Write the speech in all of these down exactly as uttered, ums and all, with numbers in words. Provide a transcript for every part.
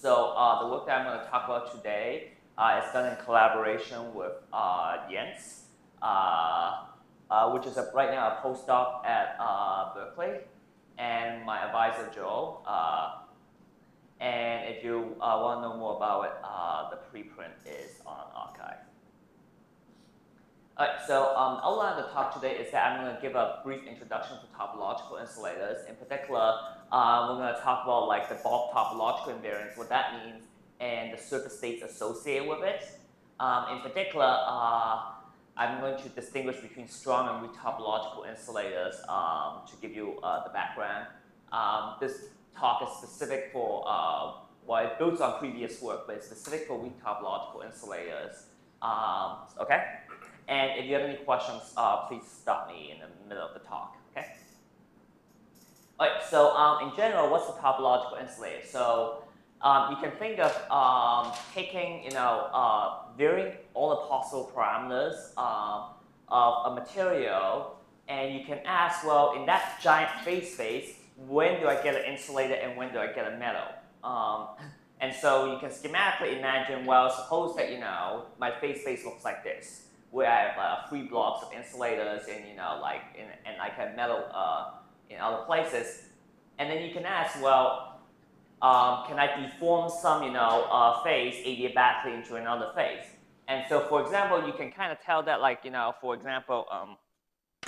So uh, the work that I'm going to talk about today uh, is done in collaboration with uh, Jens, uh, uh, which is a, right now a postdoc at uh, Berkeley, and my advisor Joe. Uh, and if you uh, want to know more about it, uh, the preprint is on arXiv. All right, so um, the outline of the talk today is that I'm going to give a brief introduction to topological insulators. In particular, uh, we're going to talk about like the bulk topological invariance, what that means, and the surface states associated with it. Um, in particular, uh, I'm going to distinguish between strong and weak topological insulators um, to give you uh, the background. Um, this talk is specific for, uh, well, it builds on previous work, but it's specific for weak topological insulators. Um, okay? And if you have any questions, uh, please stop me in the middle of the talk, okay? All right, so um, in general, what's the topological insulator? So um, you can think of um, taking, you know, uh, varying all the possible parameters um, of a material, and you can ask, well, in that giant phase space, when do I get an insulator and when do I get a metal? Um, and so you can schematically imagine, well, suppose that, you know, my phase space looks like this, where I have uh, three blocks of insulators and, you know, like, in, and like a metal uh, in other places. And then you can ask, well, um, can I deform some, you know, uh, phase adiabatically into another phase? And so, for example, you can kind of tell that, like, you know, for example, um,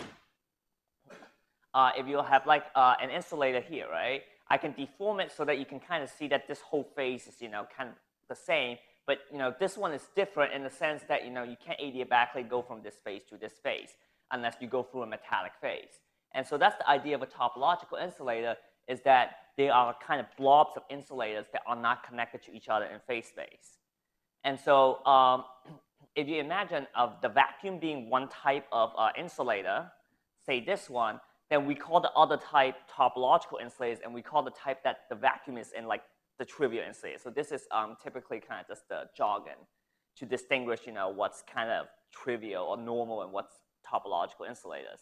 uh, if you have like uh, an insulator here, right? I can deform it so that you can kind of see that this whole phase is, you know, kind of the same. But, you know, this one is different in the sense that, you know, you can't adiabatically go from this phase to this phase unless you go through a metallic phase. And so that's the idea of a topological insulator, is that they are kind of blobs of insulators that are not connected to each other in phase space. And so um, if you imagine of the vacuum being one type of uh, insulator, say this one, then we call the other type topological insulators, and we call the type that the vacuum is in like the trivial insulator. So this is um, typically kind of just the jargon to distinguish, you know, what's kind of trivial or normal and what's topological insulators.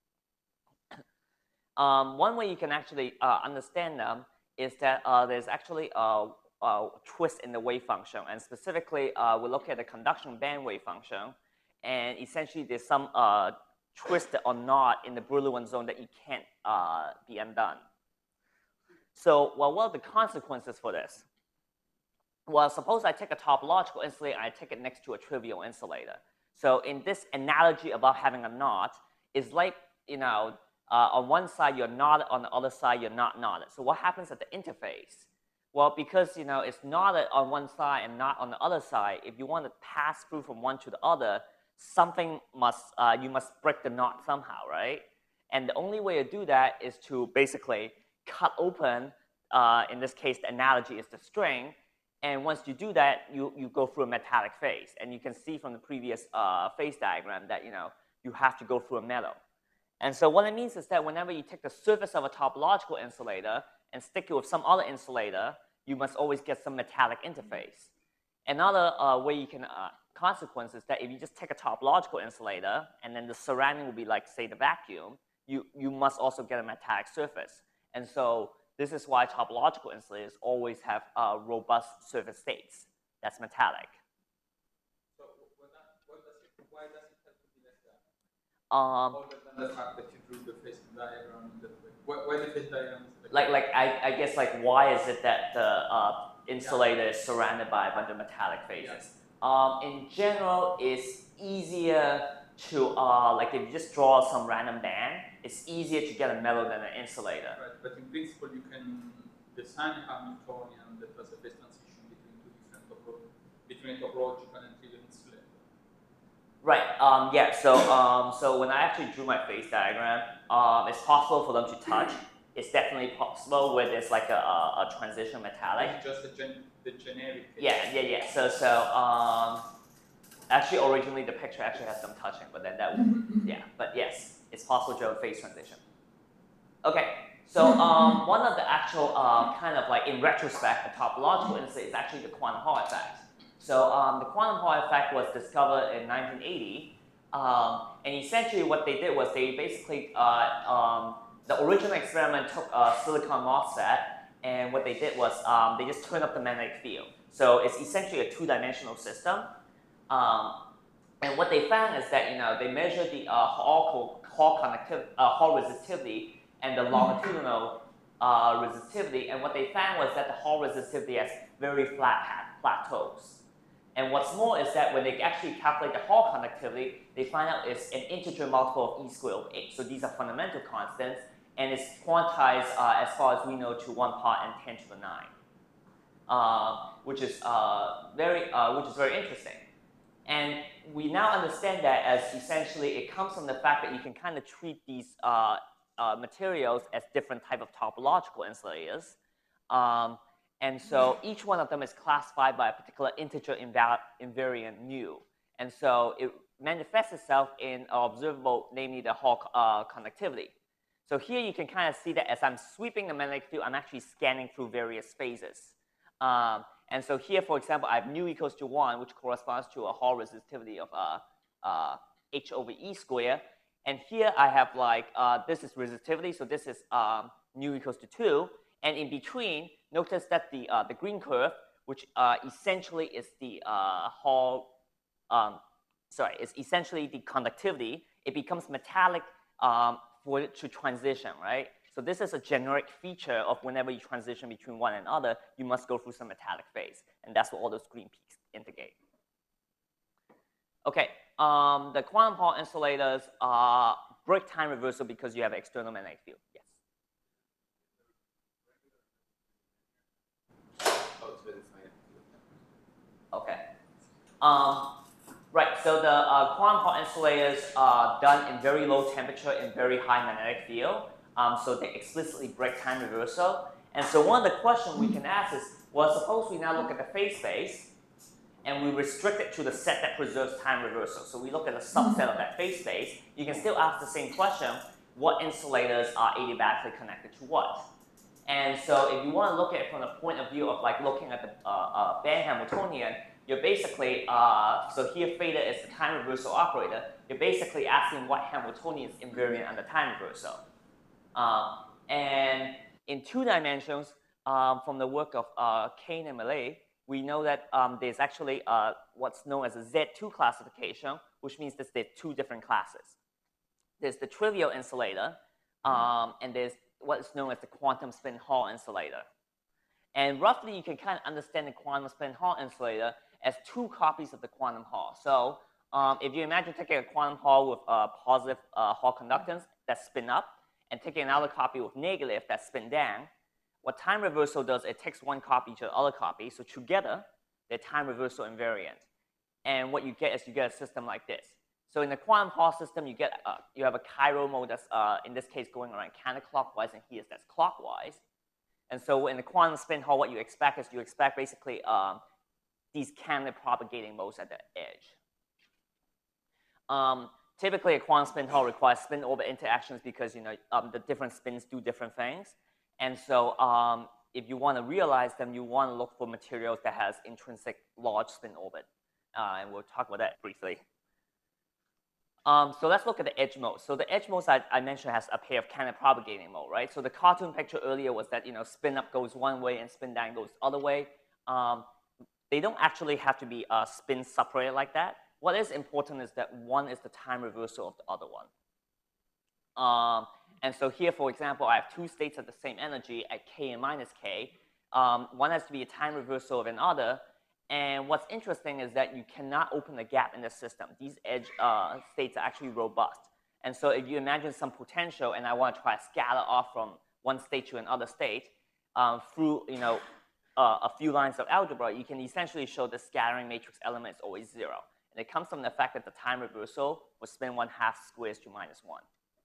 um, one way you can actually uh, understand them is that uh, there's actually a, a twist in the wave function, and specifically uh, we look at the conduction band wave function, and essentially there's some uh, twist or knot in the Brillouin zone that you can't uh, be undone. So, well, what are the consequences for this? Well, suppose I take a topological insulator and I take it next to a trivial insulator. So in this analogy about having a knot, it's like, you know, uh, on one side you're knotted, on the other side you're not knotted. So what happens at the interface? Well, because, you know, it's knotted on one side and not on the other side, if you want to pass through from one to the other, something must, uh, you must break the knot somehow, right? And the only way to do that is to basically cut open, uh, in this case, the analogy is the string. And once you do that, you, you go through a metallic phase. And you can see from the previous uh, phase diagram that, you know, you have to go through a metal. And so what it means is that whenever you take the surface of a topological insulator and stick it with some other insulator, you must always get some metallic interface. Another uh, way you can uh, consequence is that if you just take a topological insulator and then the surrounding will be like, say, the vacuum, you, you must also get a metallic surface. And so this is why topological insulators always have uh, robust surface states. That's metallic. So what that, what does it, why does it have to be like that? Um, Other than the fact that you drew the phase diagram that way. Why, why the phase diagram is like, like, like I, I guess, like, why is it that the uh, insulator yeah. is surrounded by a bunch of metallic phases? Yeah. Um, in general, it's easier to, uh, like, if you just draw some random band, it's easier to get a metal than an insulator. Right, but in principle, you can design a Hamiltonian that has a phase transition between two different topological, between a topological and trivial insulator. Right. Um, yeah. So, um, so when I actually drew my phase diagram, um, it's possible for them to touch. It's definitely possible where there's like a, a, a transition metallic. It's just the, gen the generic case. Yeah, yeah, yeah. So, so um, actually, originally the picture actually has some touching, but then that, yeah. But yes. It's possible to have a phase transition. Okay, so um, one of the actual uh, kind of like in retrospect, the topological insulator is actually the quantum Hall effect. So um, the quantum Hall effect was discovered in nineteen eighty, um, and essentially what they did was they basically, uh, um, the original experiment took a silicon MOSFET and what they did was um, they just turned up the magnetic field. So it's essentially a two-dimensional system. Um, and what they found is that, you know, they measured the uh, Hall, Hall, conductiv uh, Hall resistivity and the longitudinal uh, resistivity, and what they found was that the Hall resistivity has very flat plateaus. And what's more is that when they actually calculate the Hall conductivity, they find out it's an integer multiple of E squared over H. So these are fundamental constants, and it's quantized uh, as far as we know to one part n ten to the nine, uh, which is uh, very, uh, which is very interesting. And we now understand that as essentially it comes from the fact that you can kind of treat these uh, uh, materials as different type of topological insulators. Um, and so each one of them is classified by a particular integer invariant mu. And so it manifests itself in observable, namely the Hall uh, conductivity. So here you can kind of see that as I'm sweeping the magnetic field, I'm actually scanning through various phases. Um, and so here, for example, I have mu equals to one, which corresponds to a Hall resistivity of uh, uh, H over E squared. And here I have like, uh, this is resistivity, so this is um, mu equals to two. And in between, notice that the, uh, the green curve, which uh, essentially is the uh, Hall, um, sorry, is essentially the conductivity. It becomes metallic um, for it to transition, right? So this is a generic feature of whenever you transition between one and another, you must go through some metallic phase. And that's what all those green peaks indicate. Okay, um, the quantum Hall insulators uh, break time reversal because you have an external magnetic field. Yes? Okay. Um, right, so the uh, quantum Hall insulators are done in very low temperature and very high magnetic field. Um, so they explicitly break time reversal. And so one of the questions we can ask is, well, suppose we now look at the phase space and we restrict it to the set that preserves time reversal. So we look at a subset of that phase space. You can still ask the same question, what insulators are adiabatically connected to what? And so if you want to look at it from the point of view of like looking at the uh, uh, band Hamiltonian, you're basically, uh, so here theta is the time reversal operator, you're basically asking what Hamiltonian is invariant under time reversal. Um, and in two dimensions, um, from the work of uh, Kane and Millay, we know that um, there's actually uh, what's known as a Z two classification, which means that there's two different classes. There's the trivial insulator, um, and there's what's known as the quantum spin Hall insulator. And roughly, you can kind of understand the quantum spin Hall insulator as two copies of the quantum Hall. So um, if you imagine taking a quantum Hall with uh, positive uh, Hall conductance that spin up, and taking another copy with negative that spin down, what time reversal does, it takes one copy to the other copy. So together, they're time reversal invariant. And what you get is you get a system like this. So in the quantum Hall system, you get uh, you have a chiral mode that's, uh, in this case, going around counterclockwise, and here that's clockwise. And so in the quantum spin Hall, what you expect is you expect basically um, these counter-propagating modes at the edge. Um, Typically, a quantum spin Hall requires spin-orbit interactions because, you know, um, the different spins do different things. And so um, if you want to realize them, you want to look for materials that has intrinsic large spin orbit. Uh, and we'll talk about that briefly. Um, so let's look at the edge mode. So the edge mode I, I mentioned has a pair of counter-propagating mode, right? So the cartoon picture earlier was that, you know, spin up goes one way and spin down goes the other way. Um, they don't actually have to be uh, spin separated like that. What is important is that one is the time reversal of the other one. Um, and so here, for example, I have two states of the same energy at k and minus k. Um, one has to be a time reversal of another. And what's interesting is that you cannot open a gap in the system. These edge uh, states are actually robust. And so if you imagine some potential and I want to try to scatter off from one state to another state um, through, you know, uh, a few lines of algebra, you can essentially show the scattering matrix element is always zero. And it comes from the fact that the time reversal will spin one half squares to minus one.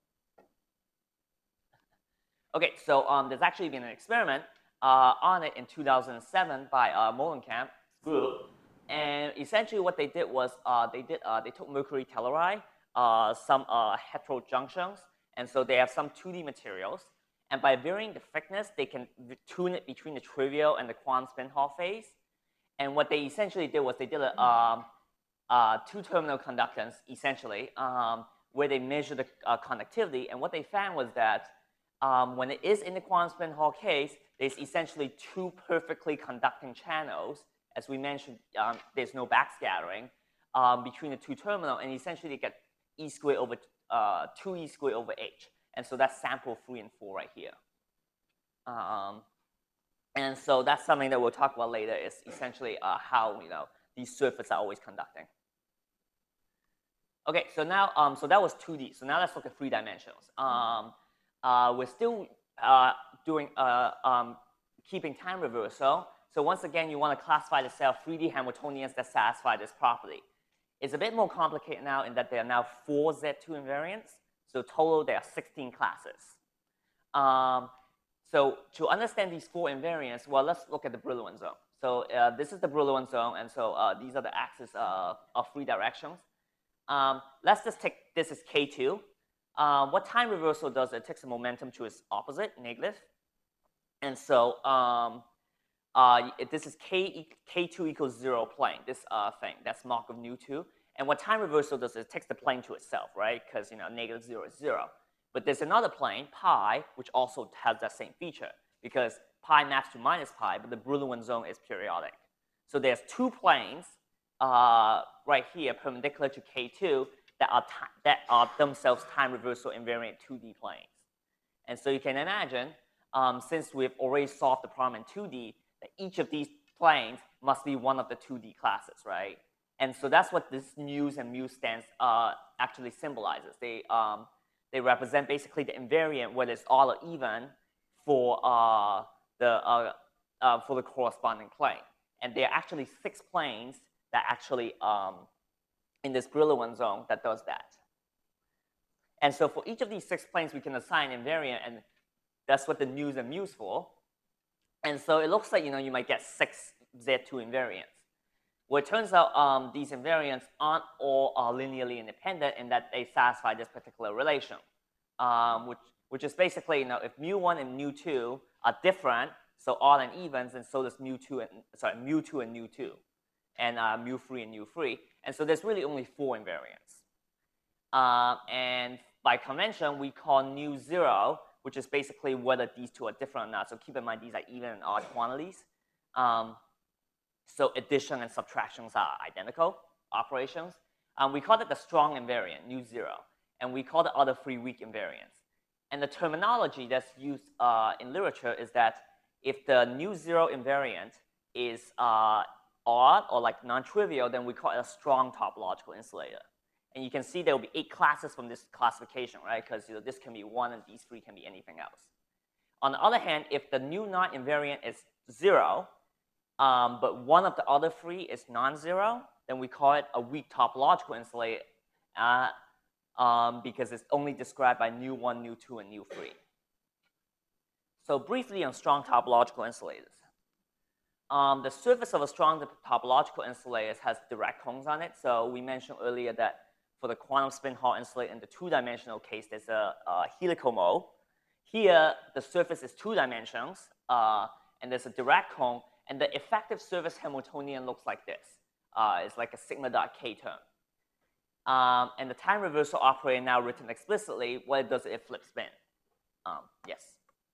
Okay, so um, there's actually been an experiment uh, on it in two thousand seven by uh, Molenkamp's group. And essentially what they did was uh, they, did, uh, they took mercury telluride, uh, some uh, heterojunctions, and so they have some two D materials. And by varying the thickness, they can tune it between the trivial and the quantum spin Hall phase. And what they essentially did was they did a um, Uh, two-terminal conductance, essentially, um, where they measure the uh, conductivity. And what they found was that um, when it is in the quantum spin Hall case, there's essentially two perfectly conducting channels. As we mentioned, um, there's no backscattering um, between the two terminals, and essentially they get E squared over uh, two E squared over H. And so that's sample three and four right here. Um, and so that's something that we'll talk about later, is essentially uh, how, you know, these surfaces are always conducting. Okay, so now, um, so that was two D. So now let's look at three dimensions. Um, uh, we're still uh, doing, uh, um, keeping time reversal. So once again, you want to classify the cell three D Hamiltonians that satisfy this property. It's a bit more complicated now in that there are now four Z two invariants. So total, there are sixteen classes. Um, so to understand these four invariants, well, let's look at the Brillouin zone. So uh, this is the Brillouin zone, and so uh, these are the axes uh, of three directions. Um, let's just take this as K two. Um, what time reversal does, it takes the momentum to its opposite, negative. And so um, uh, this is K, K2 equals zero plane, this uh, thing. That's Markov nu two. And what time reversal does, it takes the plane to itself, right? Because, you know, negative zero is zero. But there's another plane, pi, which also has that same feature, because pi maps to minus pi, but the Brillouin zone is periodic. So there's two planes uh, right here, perpendicular to K two, that are, that are themselves time reversal invariant two D planes. And so you can imagine, um, since we've already solved the problem in two D, that each of these planes must be one of the two D classes, right? And so that's what this news and mu stance uh, actually symbolizes. They, um, they represent basically the invariant, whether it's odd or even, for, uh, the, uh, uh, for the corresponding plane. And there are actually six planes that actually, um, in this Brillouin zone, that does that. And so for each of these six planes, we can assign invariant, and that's what the news and mu's for. And so it looks like, you know, you might get six Z two invariants. Well, it turns out um, these invariants aren't all uh, linearly independent in that they satisfy this particular relation, um, which, which is basically, you know, if mu one and mu two are different, so odd and evens, and so does mu two and, sorry, mu two and mu two, and uh, mu three and mu three. And so there's really only four invariants. Um, and by convention, we call nu zero, which is basically whether these two are different or not. So keep in mind, these are even and odd quantities. Um, So addition and subtractions are identical operations. Um, we call it the strong invariant, nu zero. And we call the other three weak invariants. And the terminology that's used uh, in literature is that if the nu zero invariant is uh, odd or like non-trivial, then we call it a strong topological insulator. And you can see there will be eight classes from this classification, right? Because, you know, this can be one and these three can be anything else. On the other hand, if the nu naught invariant is zero, Um, but one of the other three is non-zero, then we call it a weak topological insulator uh, um, because it's only described by nu one, nu two, and nu three. So briefly on strong topological insulators. Um, the surface of a strong topological insulator has direct cones on it. So we mentioned earlier that for the quantum spin Hall insulator in the two-dimensional case, there's a, a helical mode. Here, the surface is two dimensions, uh, and there's a direct cone. And the effective surface Hamiltonian looks like this. Uh, it's like a sigma dot k term. Um, and the time reversal operator now written explicitly, what it does, it flips spin. Um, yes?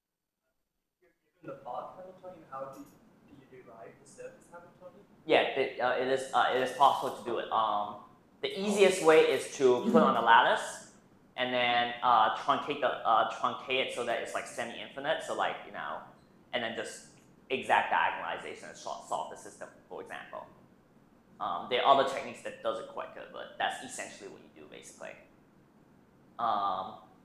Given the path Hamiltonian, how do you, do you derive the surface Hamiltonian? Yeah, it, uh, it, is, uh, it is possible to do it. Um, the easiest way is to put on a lattice and then uh, truncate, the, uh, truncate it so that it's like semi-infinite. So like, you know, and then just exact diagonalization and solve the system, for example. Um, there are other techniques that does it quite good, but that's essentially what you do, basically. Um,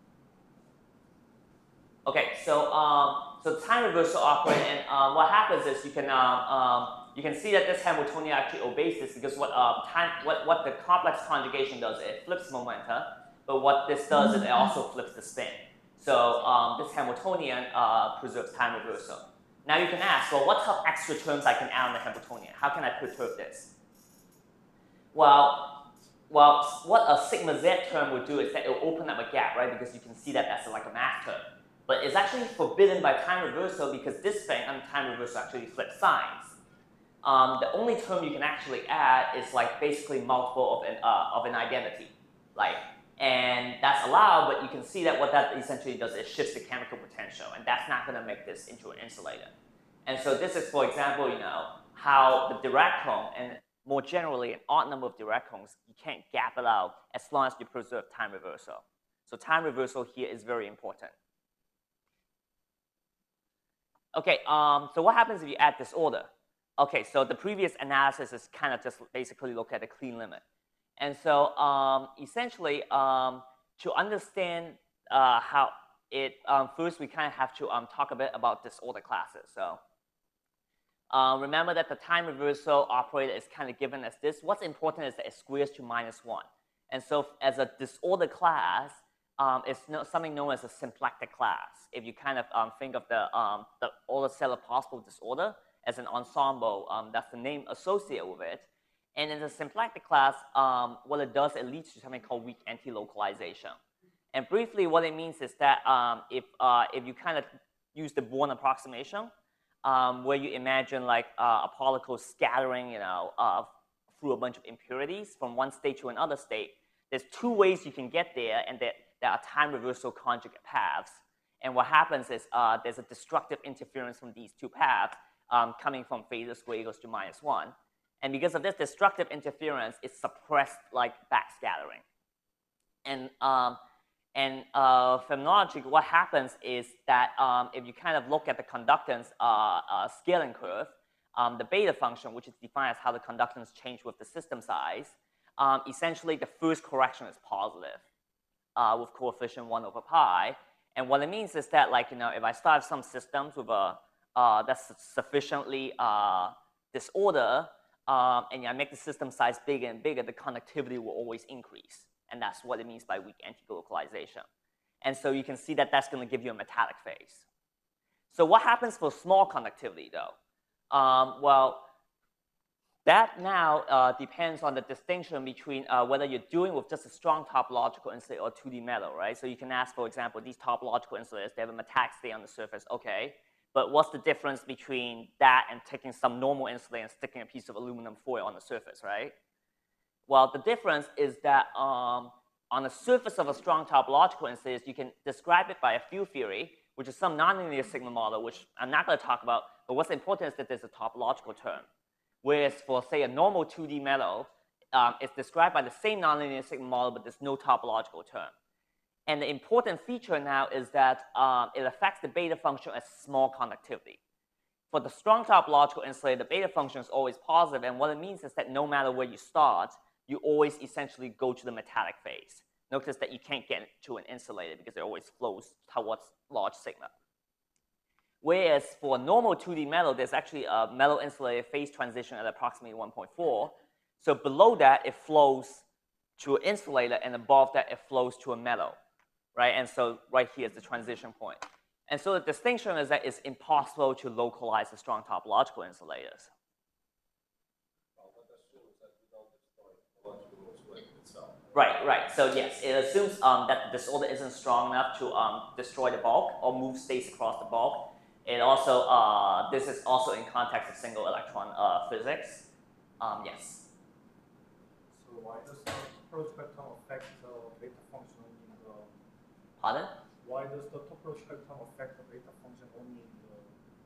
okay, so um, so time reversal operator, and um, what happens is you can um, um, you can see that this Hamiltonian actually obeys this because what uh, time what what the complex conjugation does, it flips momenta, but what this does is it also flips the spin. So um, this Hamiltonian uh, preserves time reversal. Now you can ask, well, what type of extra terms I can add on the Hamiltonian? How can I perturb this? Well, well, what a sigma z term would do is that it will open up a gap, right? Because you can see that that's like a math term. But it's actually forbidden by time reversal because this thing on time reversal actually flips signs. Um, the only term you can actually add is like basically multiple of an, uh, of an identity. Like, And that's allowed, but you can see that what that essentially does is shifts the chemical potential, and that's not going to make this into an insulator. And so this is, for example, you know, how the Dirac cone, and more generally, an odd number of Dirac cones, you can't gap it out as long as you preserve time reversal. So time reversal here is very important. Okay, um, so what happens if you add disorder? Okay, so the previous analysis is kind of just basically look at the clean limit. And so um, essentially, um, to understand uh, how it, um, first we kind of have to um, talk a bit about disorder classes. So uh, remember that the time reversal operator is kind of given as this. What's important is that it squares to minus one. And so as a disorder class, um, it's no, something known as a symplectic class. If you kind of um, think of the, um, the all the cell of possible disorder as an ensemble, um, that's the name associated with it. And in the symplectic class, um, what it does, it leads to something called weak anti-localization. And briefly, what it means is that um, if, uh, if you kind of use the Born approximation, um, where you imagine like uh, a particle scattering, you know, uh, through a bunch of impurities from one state to another state, there's two ways you can get there, and there, there are time reversal conjugate paths. And what happens is uh, there's a destructive interference from these two paths um, coming from theta squared equals to minus one. And because of this destructive interference, it's suppressed like backscattering. And, um, and uh, phenomenologically, what happens is that um, if you kind of look at the conductance uh, uh, scaling curve, um, the beta function, which is defined as how the conductance change with the system size, um, essentially the first correction is positive uh, with coefficient one over pi. And what it means is that, like, you know, if I start some systems with a uh, that's sufficiently uh, disorder, Um, and I make the system size bigger and bigger, the conductivity will always increase. And that's what it means by weak anti-localization. And so you can see that that's going to give you a metallic phase. So what happens for small conductivity, though? Um, well, that now uh, depends on the distinction between uh, whether you're doing with just a strong topological insulator or two D metal, right? So you can ask, for example, these topological insulators, they have a metallic state on the surface, okay. But what's the difference between that and taking some normal insulator and sticking a piece of aluminum foil on the surface, right? Well, the difference is that um, on the surface of a strong topological insulator, you can describe it by a field theory, which is some nonlinear sigma model, which I'm not going to talk about, but what's important is that there's a topological term. Whereas for, say, a normal two D metal, um, it's described by the same nonlinear sigma model, but there's no topological term. And the important feature now is that um, it affects the beta function as small conductivity. For the strong topological insulator, the beta function is always positive, and what it means is that no matter where you start, you always essentially go to the metallic phase. Notice that you can't get to an insulator because it always flows towards large sigma. Whereas for normal two D metal, there's actually a metal insulator phase transition at approximately one point four. So below that, it flows to an insulator, and above that, it flows to a metal. Right, and so right here is the transition point. And so the distinction is that it's impossible to localize the strong topological insulators. Right, right. So yes, it assumes um, that the disorder isn't strong enough to um, destroy the bulk or move states across the bulk. It also, uh, this is also in context of single electron uh, physics. Um, yes. So why does the Toffler spectrum affect the beta function? Pardon? Why does the Toffler spectrum affect the beta function only in the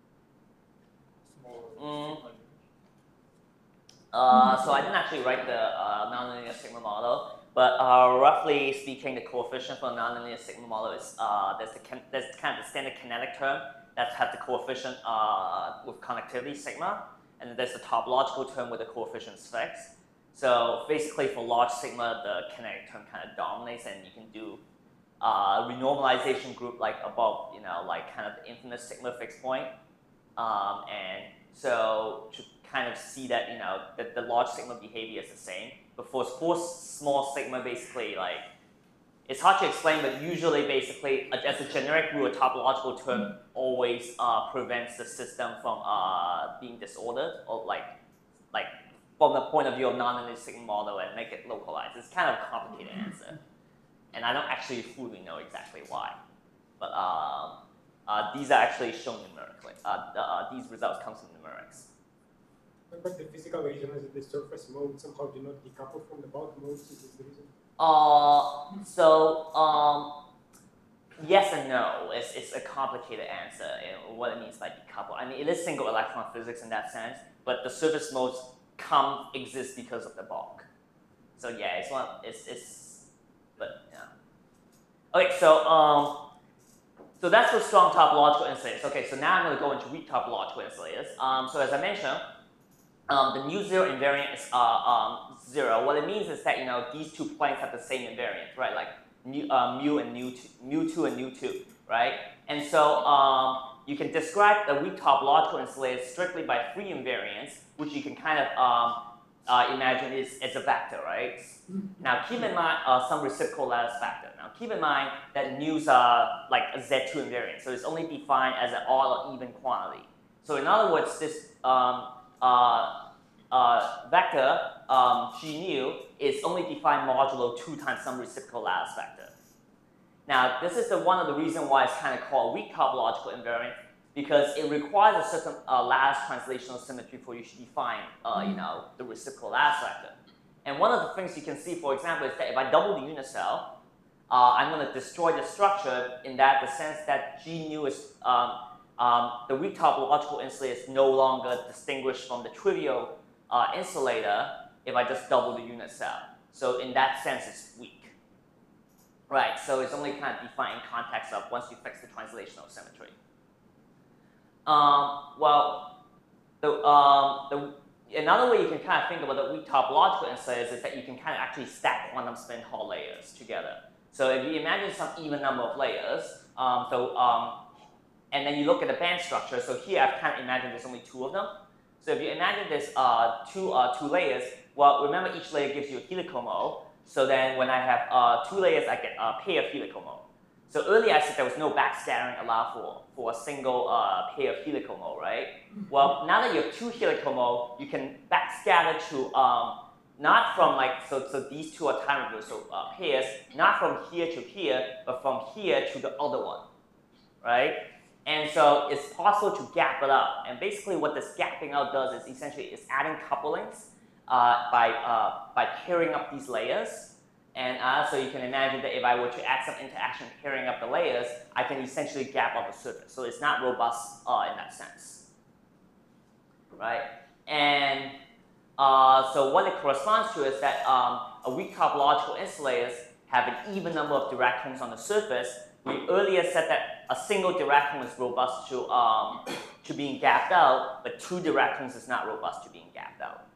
small mm. sigma unit? Uh, so I didn't actually write the uh, nonlinear sigma model, but uh, roughly speaking, the coefficient for a nonlinear sigma model is uh, there's, the there's kind of the standard kinetic term that has the coefficient uh, with conductivity sigma, and then there's the topological term with the coefficient is fixed. So basically, for large sigma, the kinetic term kind of dominates, and you can do Uh, renormalization group like above, you know, like kind of the infinite sigma fixed point. Um, and so to kind of see that, you know, that the large sigma behavior is the same. But for, for small sigma, basically, like, it's hard to explain, but usually, basically, as a generic rule, a topological term always uh, prevents the system from uh, being disordered, or like, like from the point of view of nonlinear sigma model, and make it localized. It's kind of a complicated answer. And I don't actually fully know exactly why. But um, uh, these are actually shown numerically. Uh, the, uh, these results come from numerics. But because the physical region as the surface mode somehow do not decouple from the bulk mode? Is this the reason? Uh, so um, yes and no. It's, it's a complicated answer in what it means by decouple. I mean, it is single electron physics in that sense, but the surface modes come exist because of the bulk. So yeah, it's one. It's it's, but yeah. Okay, so um, so that's for strong topological insulators. Okay, so now I'm going to go into weak topological insulators. Um, so as I mentioned, um, the mu zero invariant is uh, um, zero. What it means is that you know these two planes have the same invariant, right? Like mu, uh, mu and mu two, mu two and mu two, right? And so um, you can describe the weak topological insulator strictly by free invariance, which you can kind of um, uh, imagine is as a vector, right? Now keep in mind uh, some reciprocal lattice factor. Now keep in mind that mu's are like a Z two invariant, so it's only defined as an odd or even quantity. So in other words, this um, uh, uh, vector um, G mu is only defined modulo two times some reciprocal lattice factor. Now this is the one of the reasons why it's kind of called weak topological invariant, because it requires a certain uh, lattice translational symmetry for you to define, uh, you know, the reciprocal lattice factor. And one of the things you can see, for example, is that if I double the unit cell, uh, I'm going to destroy the structure in that the sense that G nu is, um, um, the weak topological insulator is no longer distinguished from the trivial uh, insulator if I just double the unit cell. So in that sense, it's weak. Right, so it's only kind of defined in context of once you fix the translational symmetry. Um, well, the, um, the Another way you can kind of think about the weak topological insulators is that you can kind of actually stack quantum spin Hall layers together. So if you imagine some even number of layers, um, so um, and then you look at the band structure. So here I've kind of imagined there's only two of them. So if you imagine there's uh, two uh, two layers, well, remember each layer gives you a helical mode. So then when I have uh, two layers, I get a pair of helical mode. So earlier I said there was no backscattering allowed for, for a single uh, pair of helical mode, right? Well, now that you have two helical mode, you can backscatter to, um, not from like, so, so these two are time reversal uh, pairs, not from here to here, but from here to the other one, right? And so it's possible to gap it up. And basically what this gapping out does is essentially it's adding couplings uh, by, uh, by pairing up these layers. And uh, so you can imagine that if I were to add some interaction pairing up the layers, I can essentially gap up the surface. So it's not robust uh, in that sense, right? And uh, so what it corresponds to is that um, a weak topological insulators have an even number of Dirac cones on the surface. We earlier said that a single Dirac cone is robust to, um, to being gapped out, but two Dirac cones is not robust to being gapped out.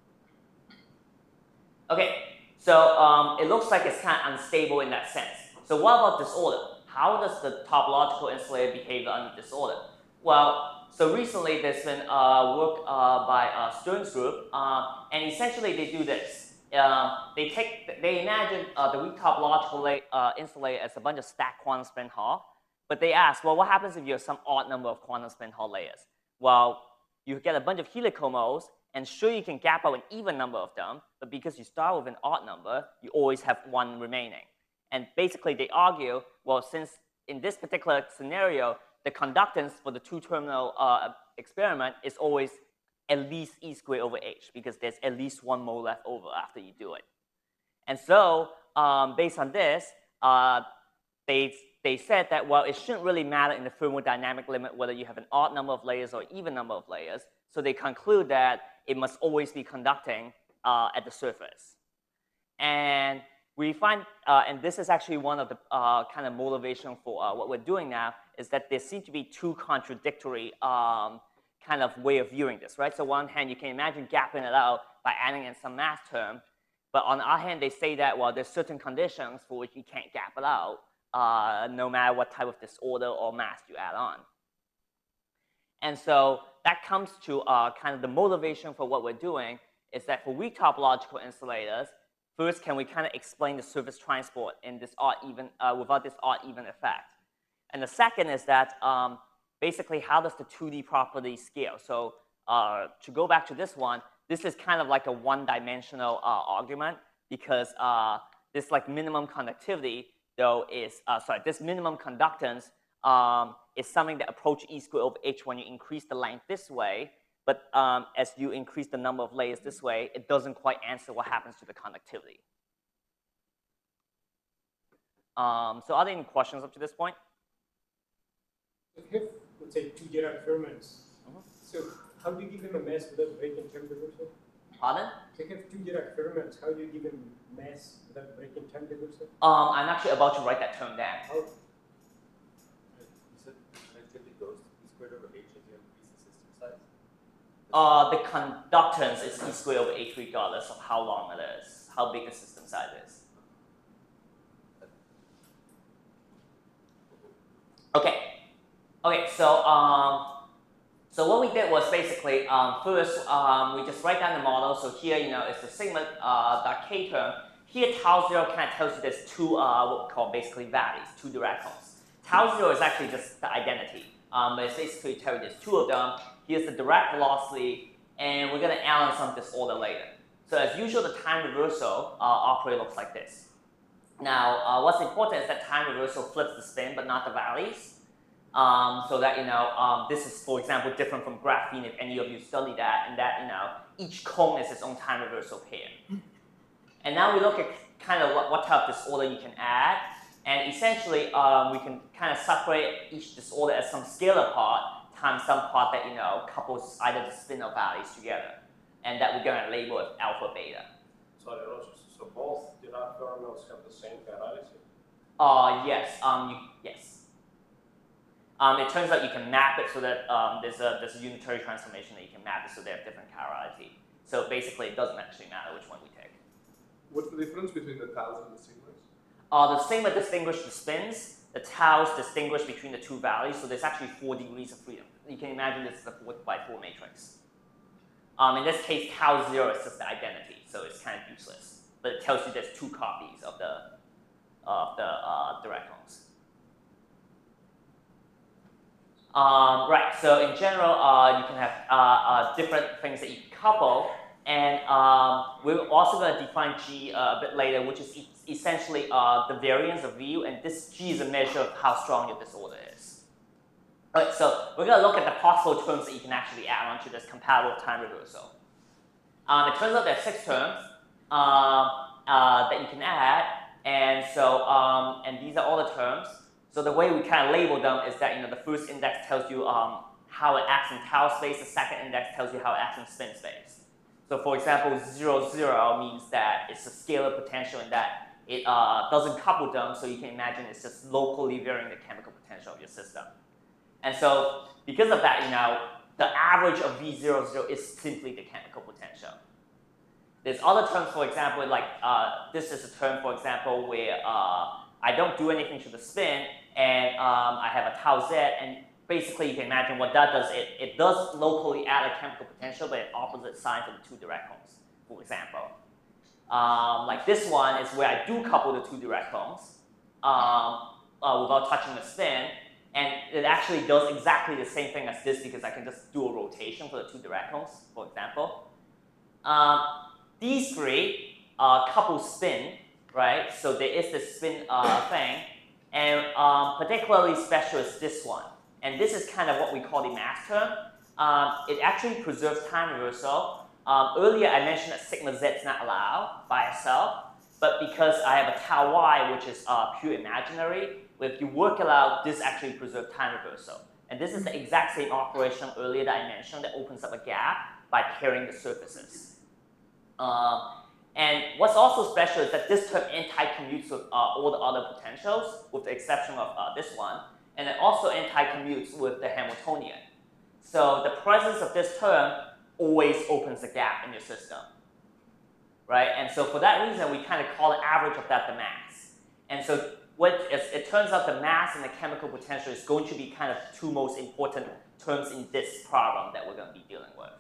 Okay. So um, it looks like it's kind of unstable in that sense. So what about disorder? How does the topological insulator behave under disorder? Well, so recently there's been uh, work uh, by uh, Stern's group, uh, and essentially they do this. Um, they take, they imagine uh, the weak topological uh, insulator as a bunch of stacked quantum spin Hall, but they ask, well, what happens if you have some odd number of quantum spin Hall layers? Well, you get a bunch of helical modes, and sure, you can gap out an even number of them, but because you start with an odd number, you always have one remaining. And basically, they argue, well, since in this particular scenario, the conductance for the two-terminal uh, experiment is always at least E squared over H, because there's at least one mole left over after you do it. And so, um, based on this, uh, they, they said that, well, it shouldn't really matter in the thermodynamic limit whether you have an odd number of layers or even number of layers. So they conclude that it must always be conducting uh, at the surface. And we find, uh, and this is actually one of the uh, kind of motivation for uh, what we're doing now, is that there seem to be two contradictory um, kind of way of viewing this, right? So on one hand, you can imagine gapping it out by adding in some mass term. But on the other hand, they say that, well, there's certain conditions for which you can't gap it out, uh, no matter what type of disorder or mass you add on. And so that comes to uh, kind of the motivation for what we're doing is that for weak topological insulators, first, can we kind of explain the surface transport in this odd even, uh, without this odd even effect? And the second is that um, basically how does the two D property scale? So uh, to go back to this one, this is kind of like a one-dimensional uh, argument because uh, this like minimum conductivity though is, uh, sorry, this minimum conductance um, is something that approaches E squared over H when you increase the length this way. But um, as you increase the number of layers this way, it doesn't quite answer what happens to the conductivity. Um, so are there any questions up to this point? So you have, let's say, two Dirac fermions. Mm-hmm. So how do you give them a mass without breaking time reversal? Pardon? So you have two Dirac fermions. How do you give them mass without breaking time reversal? Um, I'm actually about to write that term down. How? You said conductivity goes to e squared over h as you increase the system size? Uh, the conductance is e squared over h regardless of how long it is, how big the system size is. Okay. Okay, so um, so what we did was basically um, first um, we just write down the model. So here, you know, it's the sigma uh, dot k term. Here, tau zero kind of tells you there's two uh, what we call basically values, two Dirac cones. Tau zero is actually just the identity. Um, but it's basically telling you there's two of them. Here's the Dirac velocity, and we're going to analyze some disorder later. So as usual, the time reversal uh, operator looks like this. Now, uh, what's important is that time reversal flips the spin, but not the values. Um, so that, you know, um, this is, for example, different from graphene, if any of you study that, and that, you know, each cone is its own time reversal pair. And now we look at kind of what, what type of disorder you can add. And essentially, um, we can kind of separate each disorder as some scalar part times some part that, you know, couples either the spin or values together. And that we're going to label as alpha beta. Sorry, so both Dirac fermions have the same chirality? Uh, yes, um, you, yes. Um, it turns out you can map it so that um, there's, a, there's a unitary transformation that you can map it so they have different chirality. So basically, it doesn't actually matter which one we take. What's the difference between the taus and the sigmas? Uh, the sigma distinguish the spins. The taus distinguish between the two values. So there's actually four degrees of freedom. You can imagine this is a four by four matrix. Um, in this case, tau zero is just the identity, so it's kind of useless. But it tells you there's two copies of the of the uh, Dirac cones. Um, right, so in general, uh, you can have uh, uh, different things that you can couple, and um, we're also going to define G uh, a bit later, which is e essentially uh, the variance of V, and this G is a measure of how strong your disorder is. All right, so we're going to look at the possible terms that you can actually add onto this compatible with time reversal. Um, it turns out there are six terms uh, uh, that you can add, and so um, and these are all the terms. So the way we kind of label them is that, you know, the first index tells you um, how it acts in tau space. The second index tells you how it acts in spin space. So for example, zero, zero means that it's a scalar potential and that it uh, doesn't couple them. So you can imagine it's just locally varying the chemical potential of your system. And so because of that, you know, the average of V zero, zero is simply the chemical potential. There's other terms, for example, like uh, this is a term, for example, where uh, I don't do anything to the spin, and um, I have a tau z, and basically you can imagine what that does. It, it does locally add a chemical potential, but at opposite sides of the two Dirac cones, for example. Um, like this one is where I do couple the two Dirac cones um, uh, without touching the spin, and it actually does exactly the same thing as this because I can just do a rotation for the two Dirac cones, for example. Um, these three uh, couple spin, right? So there is this spin uh, thing, and um, particularly special is this one. And this is kind of what we call the mass term. Um, it actually preserves time reversal. Um, earlier I mentioned that sigma z is not allowed by itself, but because I have a tau y, which is uh, pure imaginary, if you work it out, this actually preserves time reversal. And this is the exact same operation earlier that I mentioned that opens up a gap by pairing the surfaces. Um, And what's also special is that this term anti-commutes with uh, all the other potentials, with the exception of uh, this one, and it also anti-commutes with the Hamiltonian. So the presence of this term always opens a gap in your system, right? And so for that reason, we kind of call the average of that the mass. And so what is, it turns out the mass and the chemical potential is going to be kind of the two most important terms in this problem that we're going to be dealing with.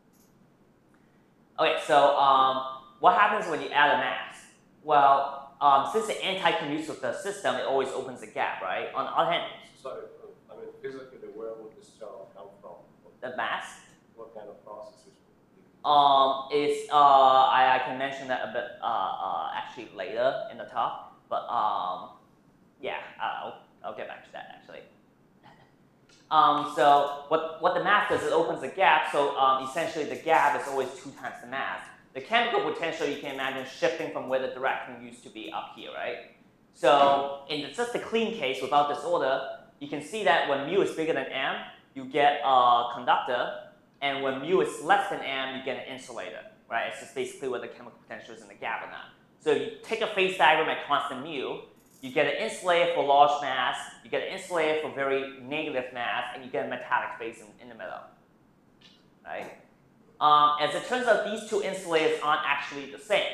Okay, so um, what happens when you add a mass? Well, um, since it anti-commutes with the system, it always opens a gap, right? On the other hand, Sorry, I mean, physically, where would this term come from? the mass What kind of processes? um, is, uh, I, I can mention that a bit uh, uh, actually later in the talk, but um, yeah, I'll, I'll get back to that actually. Um, so what, what the mass does, it opens a gap, so um, essentially the gap is always two times the mass. The chemical potential, you can imagine shifting from where the direction used to be up here, right? So in the, just the clean case without disorder, you can see that when mu is bigger than m, you get a conductor, and when mu is less than m, you get an insulator, right? It's just basically where the chemical potential is in the gap or not. So if you take a phase diagram at constant mu, you get an insulator for large mass, you get an insulator for very negative mass, and you get a metallic phase in, in the middle, right? Um, as it turns out, these two insulators aren't actually the same.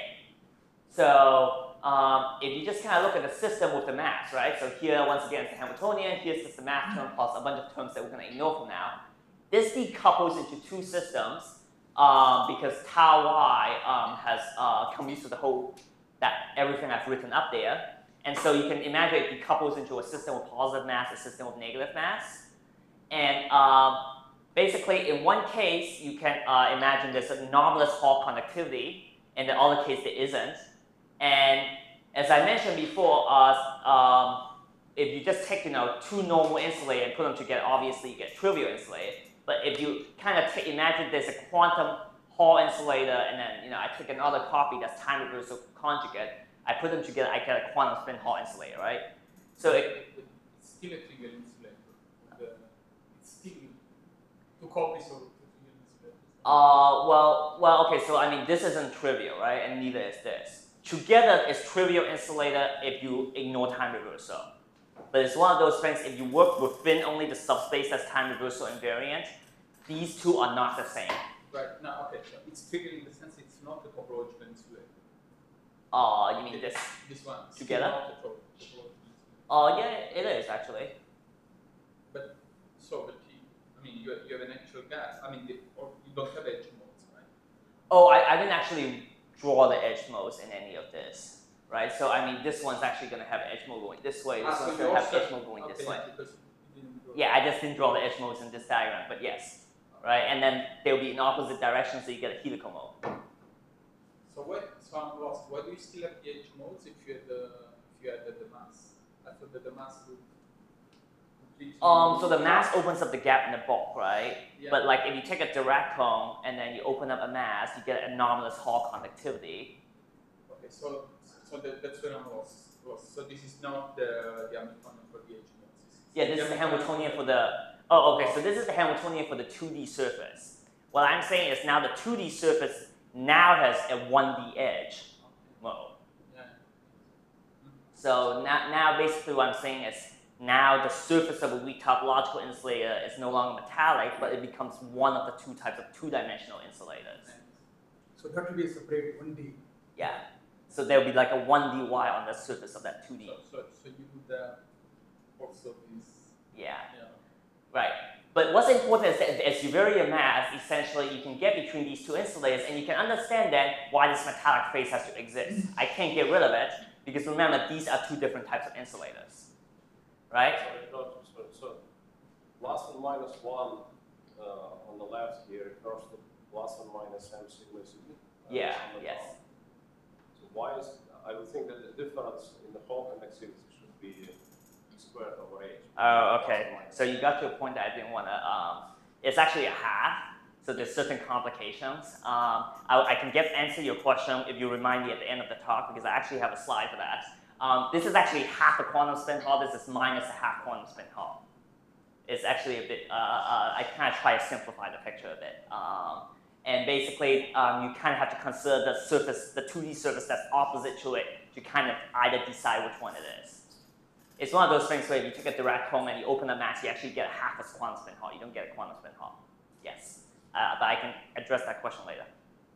So um, if you just kind of look at the system with the mass, right? So here, once again, it's the Hamiltonian. Here's just the mass term plus a bunch of terms that we're going to ignore for now. This decouples into two systems um, because tau y um, has uh, come used to the whole, that everything I've written up there. And so you can imagine it decouples into a system with positive mass, a system with negative mass. And um, basically, in one case, you can uh, imagine there's an anomalous Hall conductivity. In the other case, there isn't. And as I mentioned before, uh, um, if you just take you know two normal insulators and put them together, obviously you get trivial insulator. But if you kind of imagine there's a quantum Hall insulator, and then you know I take another copy that's time reversal conjugate, I put them together, I get a quantum spin Hall insulator, right? So it, It's still a trivial insulator. The, it's still two copies of the trivial insulator. uh, well, well, okay. So I mean, this isn't trivial, right? And neither is this. Together is trivial insulator if you ignore time reversal. But it's one of those things, if you work within only the subspace that's time reversal invariant, these two are not the same. Right, now, okay, so it's trivial in the sense it's not a topological insulator. Uh, you mean this? This one. It's Together? not a top- topological insulator. Uh, yeah, it is actually. But, so, but you, I mean, you, you have an actual gas. I mean, the, or you don't have edge modes, right? Oh, I, I didn't actually draw the edge modes in any of this, right? So I mean, this one's actually going to have edge mode going this way. This Ah, so one's you going to have also- edge mode going okay, this way. because you didn't draw- Yeah, I just didn't draw the edge modes in this diagram, but yes, right? And then they'll be in opposite directions, so you get a helical mode. So what? So I'm lost. Why do you still have the edge modes if you had the if you had the, the mass? I thought that the mass would completely. Um, so the mass opens up the gap in the bulk, right? Yeah. But like if you take a Dirac cone and then you open up a mass, you get an anomalous Hall conductivity. Okay, so so that, that's where I'm lost. lost. So this is not the, the Hamiltonian for the edge modes. This is Yeah, this is the Hamiltonian for the, oh, okay, so this is the Hamiltonian for the two D surface. What I'm saying is now the two D surface now has a one D edge mode. Yeah. So now, now basically what I'm saying is now the surface of a weak topological insulator is no longer metallic, but it becomes one of the two types of two-dimensional insulators. So that will be a separate one D. Yeah. So there will be like a one D Y on the surface of that two D. So, so, so you would uh, also this. Yeah. Yeah. Right. But what's important is that as you vary your mass, essentially you can get between these two insulators, and you can understand then why this metallic phase has to exist. I can't get rid of it, because remember, these are two different types of insulators. Right? Sorry, Doctor So, so plus and minus one uh, on the left here refers to plus and minus m sigma z. Uh, Yeah, on the yes. top. So why is, I would think that the difference in the Hall conductivity should be squared over h. Oh, okay. So you got to a point that I didn't want to, um, it's actually a half, so there's certain complications. Um, I, I can get answer your question if you remind me at the end of the talk, because I actually have a slide for that. Um, this is actually half a quantum spin Hall, this is minus a half quantum spin Hall. It's actually a bit, uh, uh, I kind of try to simplify the picture a bit. Um, and basically, um, you kind of have to consider the surface, the two D surface that's opposite to it, to kind of either decide which one it is. It's one of those things where if you take a Dirac cone and you open the mass, you actually get a half a quantum spin Hall. You don't get a quantum spin Hall. Yes. Uh, but I can address that question later.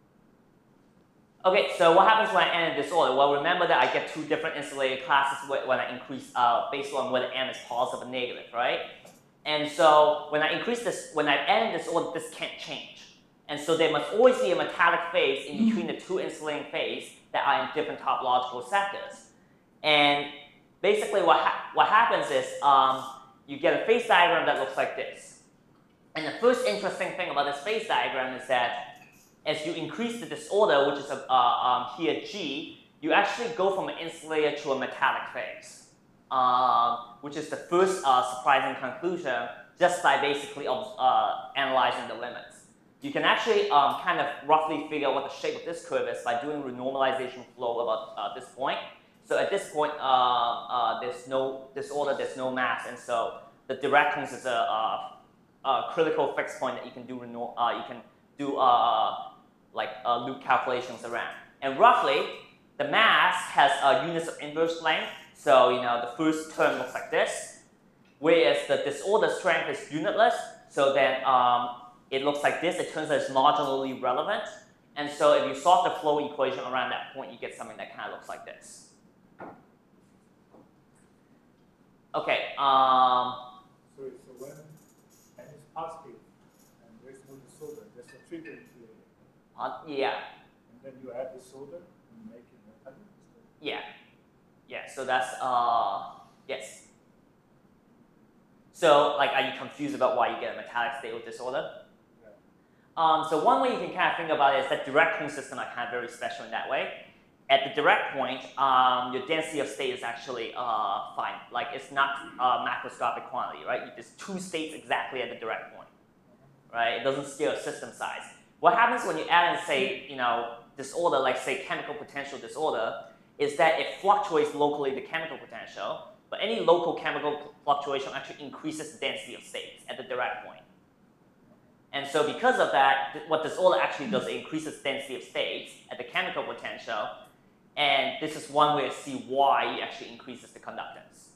Okay, so what happens when I enter disorder? Well, remember that I get two different insulator classes when I increase uh, based on whether M is positive or negative, right? And so when I increase this, when I enter disorder, this can't change. And so there must always be a metallic phase in between the two insulating phases that are in different topological sectors. And basically what, ha what happens is um, you get a phase diagram that looks like this. And the first interesting thing about this phase diagram is that as you increase the disorder, which is a, uh, um, here G, you actually go from an insulator to a metallic phase, um, which is the first uh, surprising conclusion just by basically uh, analyzing the limits. You can actually um, kind of roughly figure out what the shape of this curve is by doing renormalization flow about uh, this point. So at this point, uh, uh, there's no disorder, there's no mass, and so the Dirac cone is a, a, a critical fixed point that you can do uh, you can do uh, like uh, loop calculations around. And roughly, the mass has uh, units of inverse length. So you know the first term looks like this, whereas the disorder strength is unitless. So then um, it looks like this. It turns out it's marginally relevant. And so if you solve the flow equation around that point, you get something that kind of looks like this. Okay. Um, so, so when n is positive and there's no disorder, there's a trigger here. uh, yeah. And then you add disorder and make it metallic. Yeah. Yeah. So that's uh yes. So like, are you confused about why you get a metallic state with disorder? Yeah. Um, so one way you can kind of think about it is that Dirac cone system are kind of very special in that way. At the Dirac point, um, your density of state is actually uh, fine. Like it's not a macroscopic quantity, right? There's two states exactly at the Dirac point, right? It doesn't scale system size. What happens when you add in, say, you know, disorder, like say chemical potential disorder, is that it fluctuates locally the chemical potential, but any local chemical fluctuation actually increases the density of states at the Dirac point. And so because of that, what disorder actually does, it increases density of states at the chemical potential. And this is one way to see why it actually increases the conductance.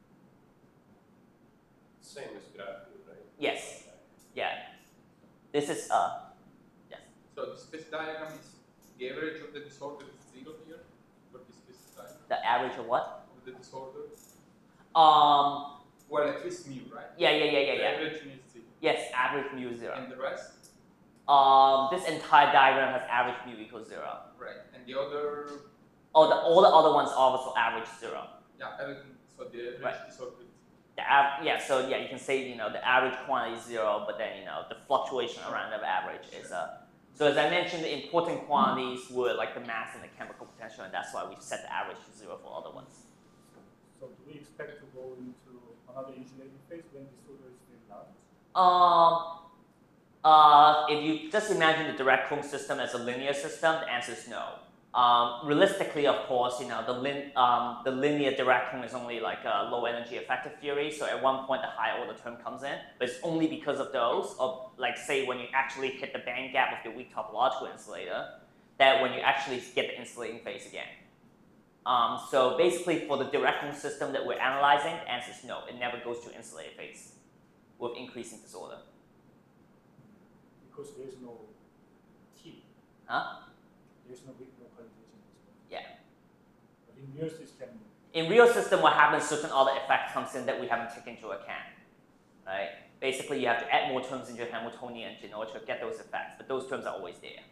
Same as graphene, right? Yes. Yeah. This is, uh, yes. So this, this diagram is the average of the disorder is zero here for this, this diagram? The average of what? Of the disorder? Um, Well, at least mu, right? yeah, yeah, yeah, yeah, The yeah. average mu is zero. Yes, average mu is zero. And the rest? Um, this entire diagram has average mu equals zero. Right. And the other? Oh, the, all the other ones also average zero. Yeah, everything. So the average Right. disorder. The av yeah, so yeah, you can say, you know, the average quantity is zero, but then, you know, the fluctuation around the average is, uh, so as I mentioned, the important quantities were like the mass and the chemical potential, and that's why we set the average to zero for other ones. So do we expect to go into another insulating phase when disorder is very large? Um, uh, if you just imagine the Dirac cone system as a linear system, the answer is no. Um, realistically, of course, you know, the, lin um, the linear Dirac cone is only like a low energy effective theory, so at one point the higher order term comes in, but it's only because of those, of like say when you actually hit the band gap with your weak topological insulator, that when you actually get the insulating phase again. Um, so basically for the Dirac cone system that we're analyzing, the answer is no, it never goes to insulated phase with increasing disorder. Because there's no T. Huh? There's no weak localization. Yeah. But in real system, In real system, what happens, certain other effect comes in that we haven't taken into account, right? Basically, you have to add more terms into your Hamiltonian in order to get those effects, but those terms are always there.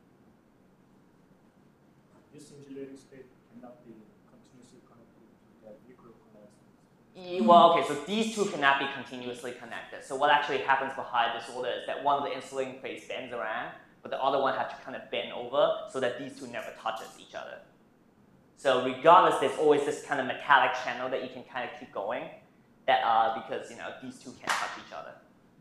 this insulating state cannot be continuously connected to the weak localized. E- Well, okay, so these two cannot be continuously connected. So what actually happens for high disorder is that one of the insulating phase bends around, but the other one has to kind of bend over so that these two never touches each other. So regardless, there's always this kind of metallic channel that you can kind of keep going, that uh, because you know these two can't touch each other.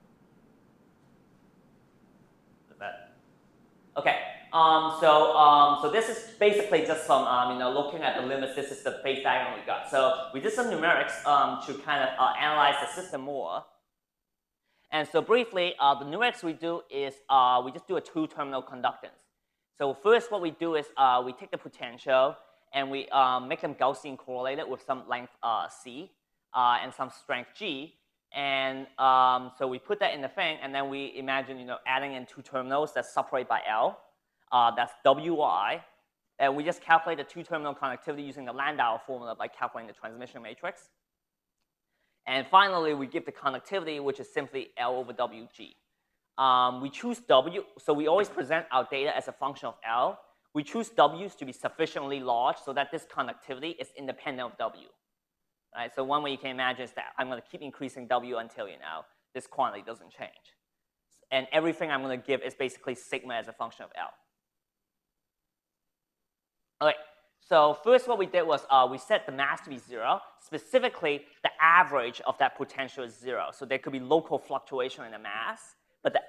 Is that okay? Um, so um, so this is basically just some um, you know looking at the limits. This is the phase diagram we got. So we did some numerics um, to kind of uh, analyze the system more. And so briefly, uh, the numerics we do is uh, we just do a two-terminal conductance. So first, what we do is uh, we take the potential and we um, make them Gaussian correlated with some length uh, c uh, and some strength g. And um, so we put that in the thing, and then we imagine you know adding in two terminals that's separated by L. Uh, that's W I. And we just calculate the two-terminal conductivity using the Landau formula by calculating the transmission matrix. And finally, we give the conductivity, which is simply L over W G. Um, we choose W, so we always present our data as a function of L. We choose W's to be sufficiently large so that this conductivity is independent of W. Right? So one way you can imagine is that I'm going to keep increasing W until you know this quantity doesn't change. And everything I'm going to give is basically sigma as a function of L. Okay, So first what we did was uh, we set the mass to be zero. Specifically, the average of that potential is zero. So there could be local fluctuation in the mass, but the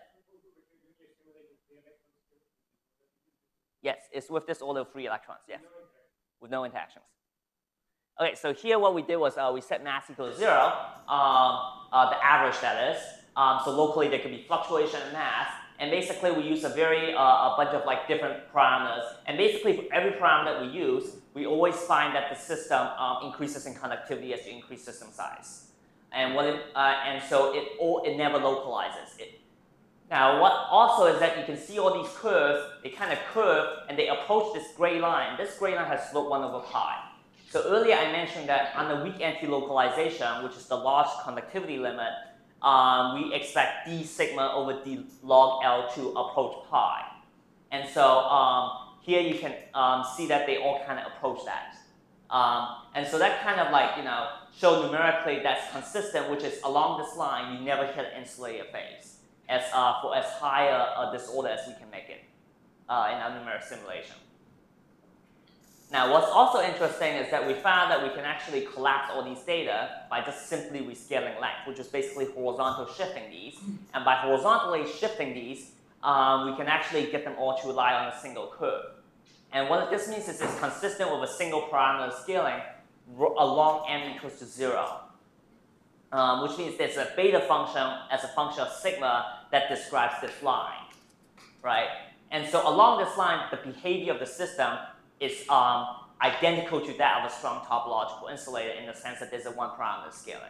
yes, it's with this order of three electrons, yes, with no interactions. Okay, so here what we did was uh, we set mass equal to zero, um, uh, the average that is. Um, so locally there could be fluctuation in mass, and basically we use a very uh, a bunch of like different parameters. And basically for every parameter we use, we always find that the system um, increases in conductivity as you increase system size. And what it, uh, and so it all it never localizes it. Now what also is that you can see all these curves, they kind of curve and they approach this gray line. This gray line has slope one over pi. So earlier I mentioned that under weak anti-localization, which is the large conductivity limit, um, we expect d sigma over d log L to approach pi. And so um, here you can um, see that they all kind of approach that. Um, and so that kind of like, you know, show numerically that's consistent, which is along this line, you never hit an insulator phase as, uh, for as high a, a disorder as we can make it uh, in our numeric simulation. Now, what's also interesting is that we found that we can actually collapse all these data by just simply rescaling length, which is basically horizontal shifting these. And by horizontally shifting these, um, we can actually get them all to lie on a single curve. And what this means is it's consistent with a single parameter scaling along m equals to zero, um, which means there's a beta function as a function of sigma that describes this line, right? And so along this line, the behavior of the system is um, identical to that of a strong topological insulator in the sense that there's a one parameter scaling.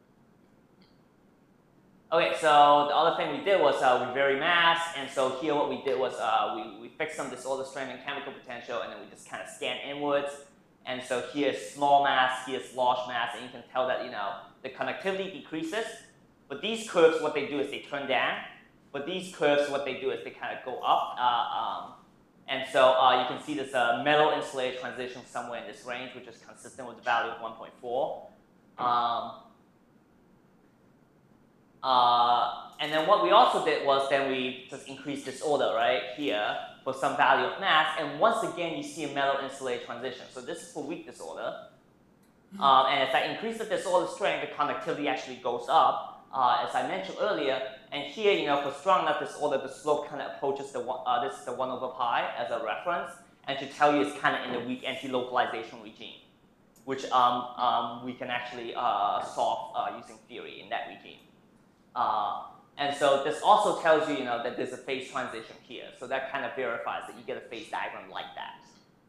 Okay, so the other thing we did was uh, we vary mass, and so here what we did was uh, we, we fixed some disorder strain and chemical potential, and then we just kind of scan inwards. And so here's small mass, here's large mass, and you can tell that, you know, the conductivity decreases. But these curves, what they do is they turn down. But these curves, what they do is they kind of go up. Uh, um, And so uh, you can see this uh, metal insulator transition somewhere in this range, which is consistent with the value of one point four. Um, uh, and then what we also did was then we just increased this order right here for some value of mass. And once again, you see a metal insulator transition. So this is for weak disorder. Um, and as I increase the disorder strength, the conductivity actually goes up, uh, as I mentioned earlier. And here, you know, for strong enough disorder, the slope kind of approaches the one, uh, this is the one over pi as a reference, and to tell you it's kind of in the weak anti-localization regime, which um, um, we can actually uh, solve uh, using theory in that regime. Uh, and so this also tells you, you know, that there's a phase transition here. So that kind of verifies that you get a phase diagram like that.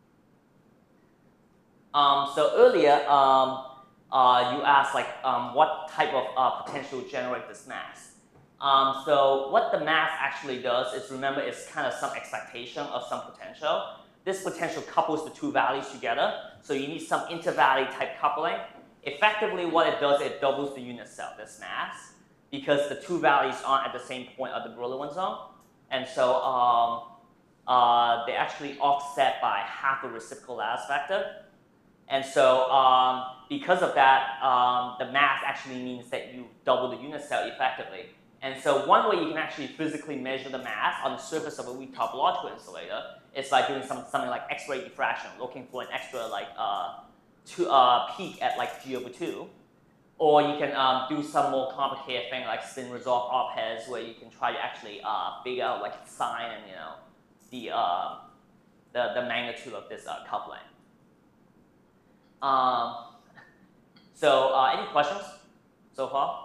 Um, so earlier, um, uh, you asked like, um, what type of uh, potential generate this mass? Um, so what the mass actually does is, remember, it's kind of some expectation of some potential. This potential couples the two values together, so you need some intervalley type coupling. Effectively, what it does, it doubles the unit cell, this mass, because the two values aren't at the same point of the Brillouin zone. And so um, uh, they actually offset by half the reciprocal lattice vector. And so um, because of that, um, the mass actually means that you double the unit cell effectively. And so one way you can actually physically measure the mass on the surface of a weak topological insulator is by doing some, something like X-ray diffraction, looking for an extra like uh, two, uh, peak at like G over two. Or you can um, do some more complicated thing like spin resolve op heads, where you can try to actually uh, figure out like the sign and, you know, the, uh, the, the magnitude of this uh, coupling. Um, so uh, any questions so far?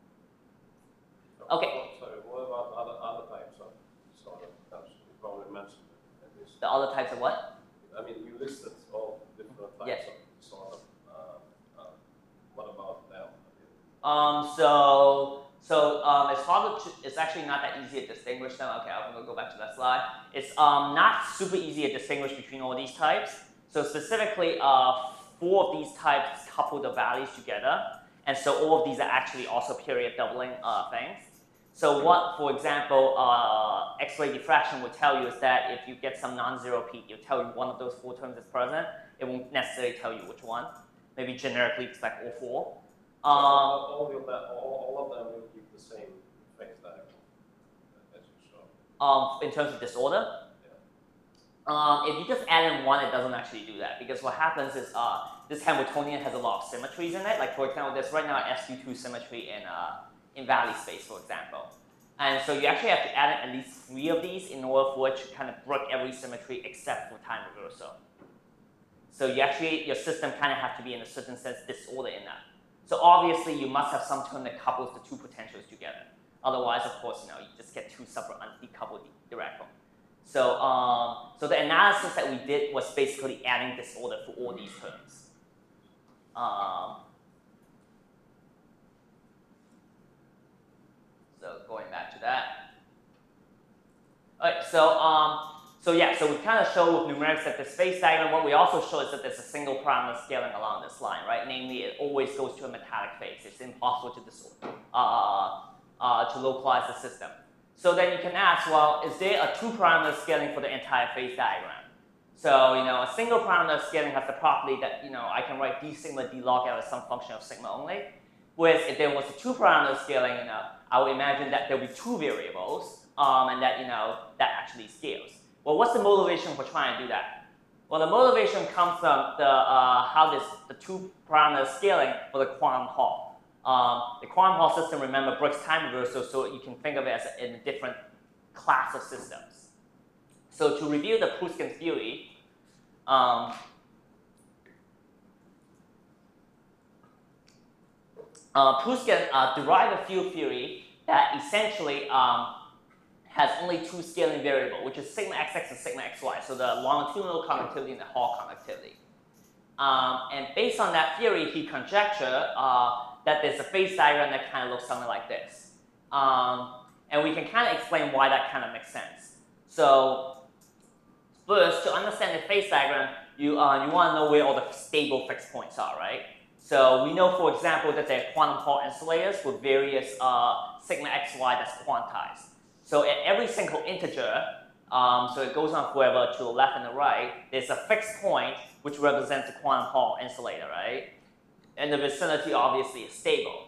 Okay. Oh, sorry, what about other, other types of disorder? You probably mentioned it. At least. The other types of what? I mean, you listed all different types yes. of disorder. Uh, uh, what about them? Um, so, so um, it's hard to, it's actually not that easy to distinguish them. Okay, I'm gonna go back to that slide. It's um, not super easy to distinguish between all these types. So specifically, uh, four of these types couple the values together. And so all of these are actually also period doubling uh, things. So what, for example, uh, X-ray diffraction would tell you is that if you get some non-zero peak, it'll tell you one of those four terms is present. It won't necessarily tell you which one. Maybe generically expect all four. So Um, all, of that, all, all of them will keep the same phase diagram as you showed. um, in terms of disorder? Yeah. Um, if you just add in one, it doesn't actually do that, because what happens is uh, this Hamiltonian has a lot of symmetries in it. Like for example, there's right now an S U two symmetry in, uh, in valley space, for example. And so you actually have to add in at least three of these in order for it to kind of break every symmetry except for time reversal. So you actually, your system kind of have to be in a certain sense disordered enough. So obviously you must have some term that couples the two potentials together. Otherwise, of course, you know, you just get two separate undecoupled directly. So, um, so the analysis that we did was basically adding disorder for all these terms. Um, so going back to that. All right, so, um, so yeah, so we kind of show with numerics that the space diagram, what we also show is that there's a single parameter scaling along this line, right? Namely, it always goes to a metallic phase. It's impossible to disorder, uh, uh, to localize the system. So then you can ask, well, is there a two-parameter scaling for the entire phase diagram? So, you know, a single parameter scaling has the property that, you know, I can write d sigma d log L as some function of sigma only. Whereas if there was a two-parameter scaling, you know, I would imagine that there would be two variables, um, and that, you know, that actually scales. Well, what's the motivation for trying to do that? Well, the motivation comes from the, uh, how this, the two-parameter scaling for the quantum Hall. Um, the quantum Hall system, remember, breaks time reversal, so you can think of it as a, in a different class of systems. So to review the Pruskian theory, um, uh, Pruskian uh, derived a field theory that essentially um, has only two scaling variables, which is sigma xx and sigma xy, so the longitudinal conductivity and the Hall conductivity. Um, and based on that theory, he conjectured uh, that there's a phase diagram that kind of looks something like this. Um, and we can kind of explain why that kind of makes sense. So first, to understand the phase diagram, you, uh, you want to know where all the stable fixed points are, right? So we know, for example, that there are quantum Hall insulators with various uh, sigma xy that's quantized. So at every single integer, um, so it goes on forever to the left and the right, there's a fixed point which represents the quantum Hall insulator, right? And the vicinity obviously is stable.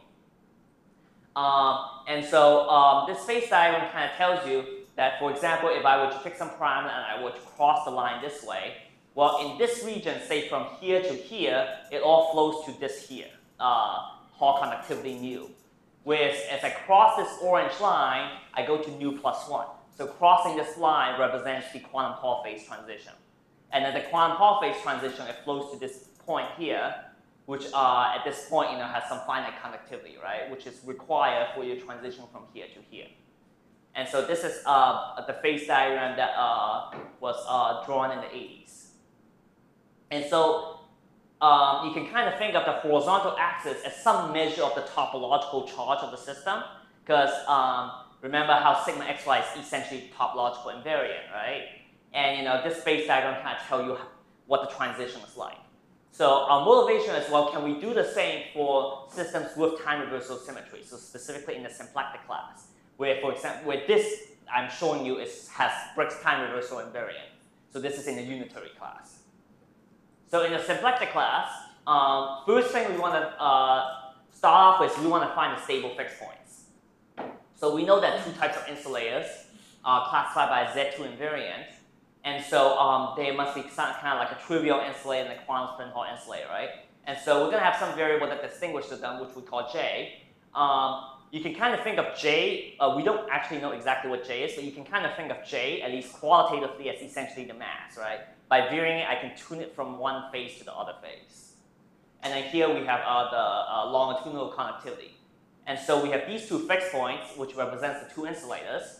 Um, and so um, this phase diagram kind of tells you that, for example, if I were to pick some parameter and I were to cross the line this way, well, in this region, say from here to here, it all flows to this here, uh, Hall conductivity mu. Whereas as I cross this orange line, I go to nu plus one. So crossing this line represents the quantum Hall phase transition. And then the quantum Hall phase transition, it flows to this point here, which uh, at this point, you know, has some finite conductivity, right? Which is required for your transition from here to here. And so this is uh, the phase diagram that uh, was uh, drawn in the eighties. And so um, you can kind of think of the horizontal axis as some measure of the topological charge of the system, because um, remember how sigma xy is essentially topological invariant, right? And you know, this phase diagram kind of tell you what the transition is like. So our motivation is, well, can we do the same for systems with time reversal symmetry? So specifically in the symplectic class, where, for example, where this I'm showing you is, has Briggs time reversal invariant. So this is in the unitary class. So in the symplectic class, um, first thing we want to uh, start off with, we want to find the stable fixed points. So we know that two types of insulators are classified by Z two invariant. And so um, they must be some, kind of like a trivial insulator and a quantum spin Hall insulator, right? And so we're going to have some variable that distinguishes them, which we call J. Um, you can kind of think of J, uh, we don't actually know exactly what J is, but you can kind of think of J, at least qualitatively, as essentially the mass, right? By varying it, I can tune it from one phase to the other phase. And then here we have uh, the uh, longitudinal conductivity. And so we have these two fixed points, which represents the two insulators.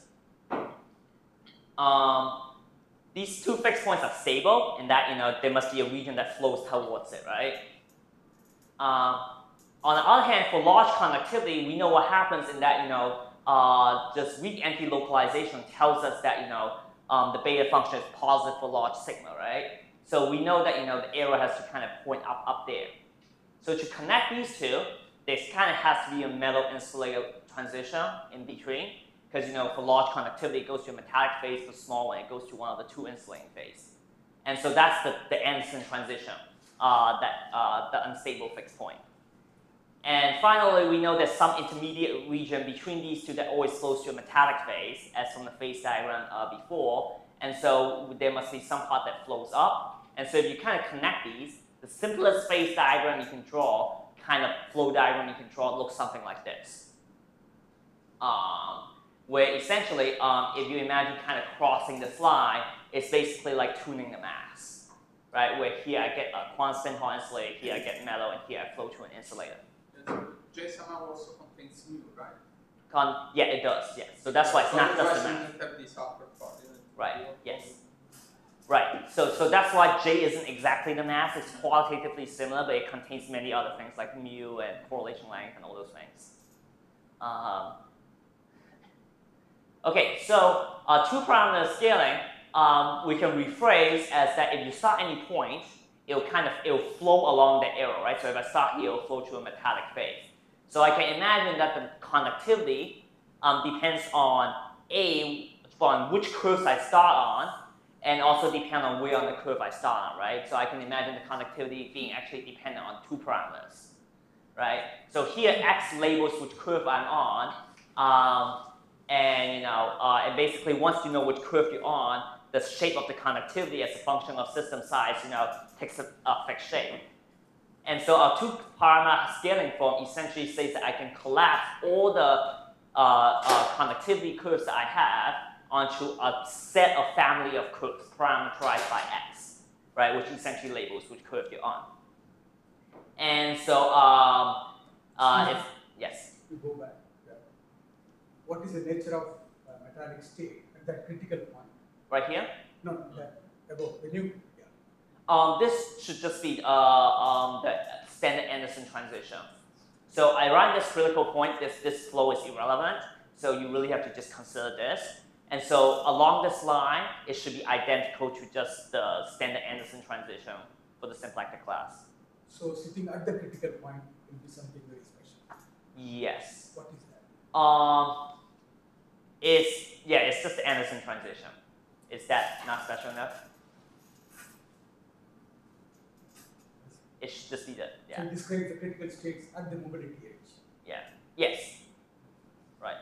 Um, These two fixed points are stable in that, you know, there must be a region that flows towards it, right? Um, on the other hand, for large conductivity, we know what happens in that, you know, uh, this weak anti-localization tells us that, you know, um, the beta function is positive for large sigma, right? So we know that, you know, the arrow has to kind of point up, up there. So to connect these two, there kind of has to be a metal insulator transition in between. Because, you know, for large conductivity, it goes to a metallic phase. For small one, it goes to one of the two insulating phase. And so that's the, the Anderson transition, uh, that, uh, the unstable fixed point. And finally, we know there's some intermediate region between these two that always flows to a metallic phase, as from the phase diagram uh, before. and so there must be some part that flows up. And so if you kind of connect these, the simplest phase diagram you can draw, kind of flow diagram you can draw, looks something like this. Um, where essentially, um, if you imagine kind of crossing this line, it's basically like tuning the mass, right? Where here I get a quantum Hall insulator, here I get metal, and here I flow to an insulator. J somehow also contains mu, right? Con yeah, it does, yes. So that's why it's not just the mass. Otherwise, you have this upper part, isn't it? Right, yes. Right, so, so that's why J isn't exactly the mass, it's qualitatively similar, but it contains many other things like mu and correlation length and all those things. Um, okay, so uh, two-parameter scaling, um, we can rephrase as that if you start any point, it'll kind of, it'll flow along the arrow, right? So if I start here, it'll flow to a metallic phase. So I can imagine that the conductivity um, depends on A, on which curves I start on, and also depend on where on the curve I start on, right? So I can imagine the conductivity being actually dependent on two parameters, right? So here, X labels which curve I'm on, um, and you know, uh, and basically once you know which curve you're on, the shape of the conductivity as a function of system size, you know, takes a, a fixed shape. And so our two-parameter scaling form essentially says that I can collapse all the uh, uh, conductivity curves that I have onto a set of family of curves parameterized by X, right, which essentially labels which curve you're on. And so, um, uh, if, yes? To go back, yeah. What is the nature of uh, metallic state at that critical point? Right here? No, no, that above, when you, yeah. Um, this should just be uh, um, the standard Anderson transition. So around this critical point, this, this flow is irrelevant, so you really have to just consider this. And so along this line, it should be identical to just the standard Anderson transition for the symplectic class. So sitting at the critical point will be something very special. Yes. What is that? Um, it's, yeah, it's just the Anderson transition. Is that not special enough? It should just be the, yeah. So it describes the critical states at the mobility edge. Yeah. Yes. Right.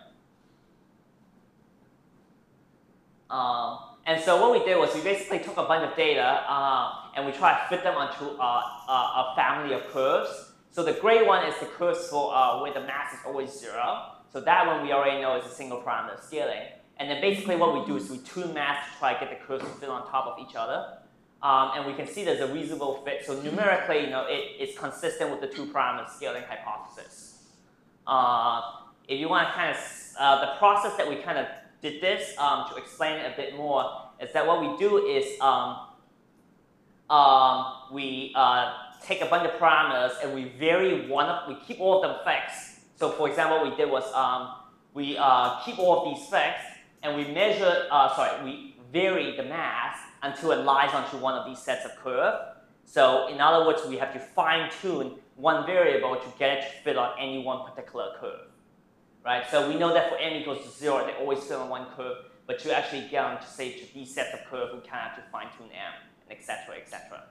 Um, and so what we did was we basically took a bunch of data um, and we tried to fit them onto uh, a, a family of curves. So the gray one is the curves for uh, where the mass is always zero. So that one we already know is a single parameter scaling. And then basically what we do is we tune mass to try to get the curves to fit on top of each other. Um, and we can see there's a reasonable fit. So numerically, you know, it, it's consistent with the two-parameter scaling hypothesis. Uh, if you want to kind of, uh, the process that we kind of did this um, to explain it a bit more is that what we do is um, um, we uh, take a bunch of parameters and we vary one of, we keep all of them fixed. So for example, what we did was um, we uh, keep all of these fixed and we measure, uh, sorry, we vary the mass until it lies onto one of these sets of curve. So in other words, we have to fine tune one variable to get it to fit on any one particular curve. Right? So we know that for m equals to zero, they always fit on one curve, but to actually get on to say to these sets of curves, we kind of have to fine tune m, and et cetera, et cetera.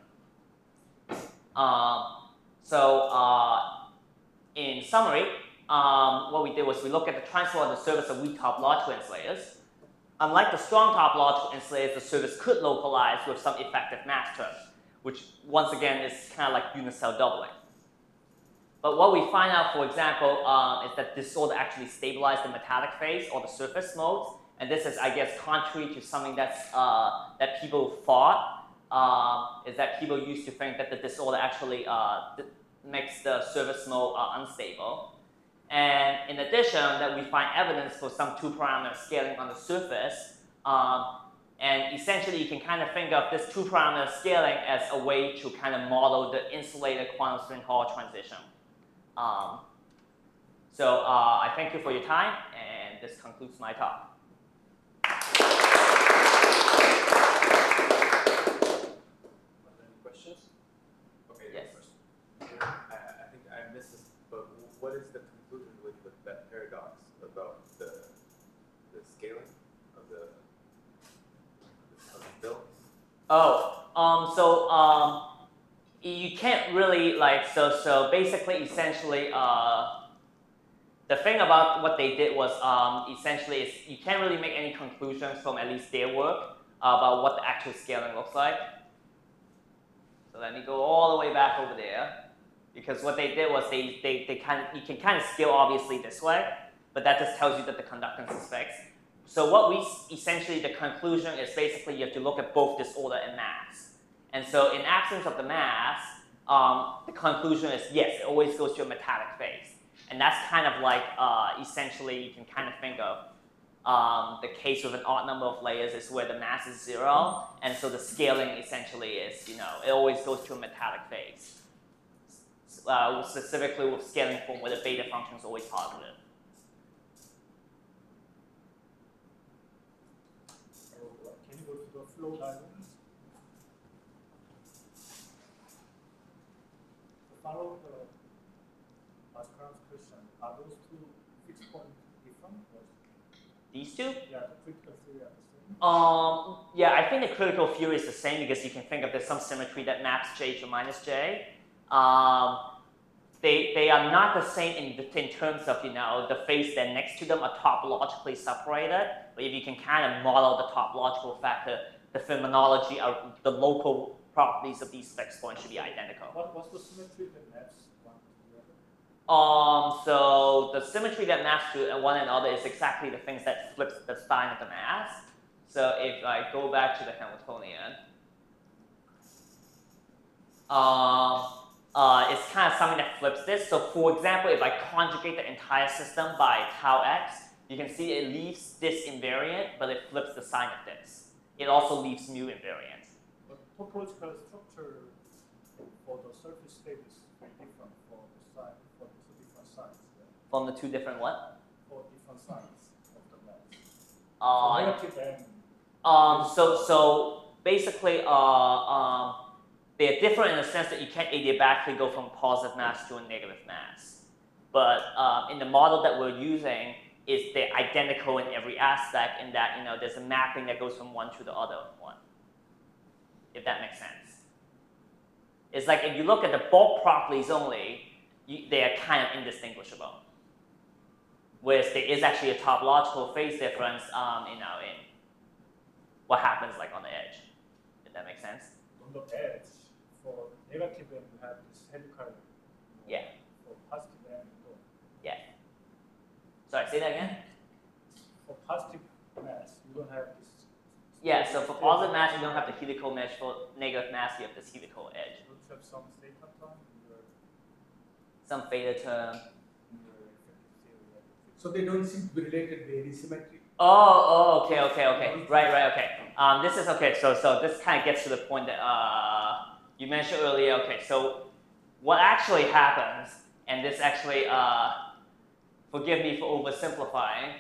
Um, so uh, in summary, um, what we did was we looked at the transfer on the surface of weak topological insulators. Unlike the strong topological insulators, the surface could localize with some effective mass terms, which once again is kind of like unit cell doubling. But what we find out, for example, um, is that disorder actually stabilized the metallic phase or the surface modes, and this is, I guess, contrary to something that's uh, that people thought. Um, is that people used to think that the disorder actually uh, makes the surface mode uh, unstable. And in addition, that we find evidence for some two-parameter scaling on the surface. Um, and essentially, you can kind of think of this two-parameter scaling as a way to kind of model the insulated quantum string Hall transition. Um, so uh, I thank you for your time, and this concludes my talk. Questions? Okay, Yes. question. I, I think I missed this, but what is the conclusion with, with that paradox about the the scaling of the of the bill? Oh, um, so um, you can't really like so so basically essentially uh, the thing about what they did was um, essentially is you can't really make any conclusions from at least their work about what the actual scaling looks like. So let me go all the way back over there, because what they did was they, they, they kind of, you can kind of scale obviously this way, but that just tells you that the conductance is fixed. So what we, essentially the conclusion is basically you have to look at both disorder and mass. And so in absence of the mass, um, the conclusion is yes, it always goes to a metallic phase. And that's kind of like, uh, essentially you can kind of think of Um, the case with an odd number of layers is where the mass is zero, and so the scaling essentially is, you know, it always goes to a metallic phase. Uh, specifically with scaling form where the beta function is always positive. So, uh, can you go to the flow diagrams? To follow the last round's question, are those two fixed point different? Or These two? yeah, the critical theory are the same. Um, yeah, I think the critical theory is the same because you can think of there's some symmetry that maps J to minus J. Um, they, they are not the same in, in terms of, you know, the phase that next to them are topologically separated, but if you can kind of model the topological factor, the phenomenology of the local properties of these fixed points should be identical. What, what's the symmetry that maps one to the other? Um, so the symmetry that maps to one another is exactly the things that flips the sign of the mass. So if I go back to the Hamiltonian, um, uh, it's kind of something that flips this. So for example, if I conjugate the entire system by tau x, you can see it leaves this invariant, but it flips the sign of this. It also leaves mu invariant. The topological structure for the surface state is very different for the side, for the two different sides. Yeah? From the two different what? For different sides of the mass. Uh, For negative and Um, so, so basically, uh, um, they're different in the sense that you can't adiabatically go from positive mass to a negative mass. But um, in the model that we're using, is they're identical in every aspect in that, you know, there's a mapping that goes from one to the other one, if that makes sense. It's like if you look at the bulk properties only, you, they are kind of indistinguishable. Whereas there is actually a topological phase difference, um, you know, in what happens like on the edge, if that makes sense. on the edge, for negative end, you have this helical. Yeah. For positive end, no. Yeah. Sorry, say that again? For positive mass, you don't have this. Yeah, so for positive mass, you don't have the helical mesh. For negative mass, you have this helical edge. Don't you have some theta term in your, Some theta term. in your effective theory? So they don't seem to be related by any symmetry. Oh, oh, okay, okay, okay. Right, right, okay. Um, this is okay. So, so this kind of gets to the point that uh, you mentioned earlier. Okay, so what actually happens, and this actually, uh, forgive me for oversimplifying.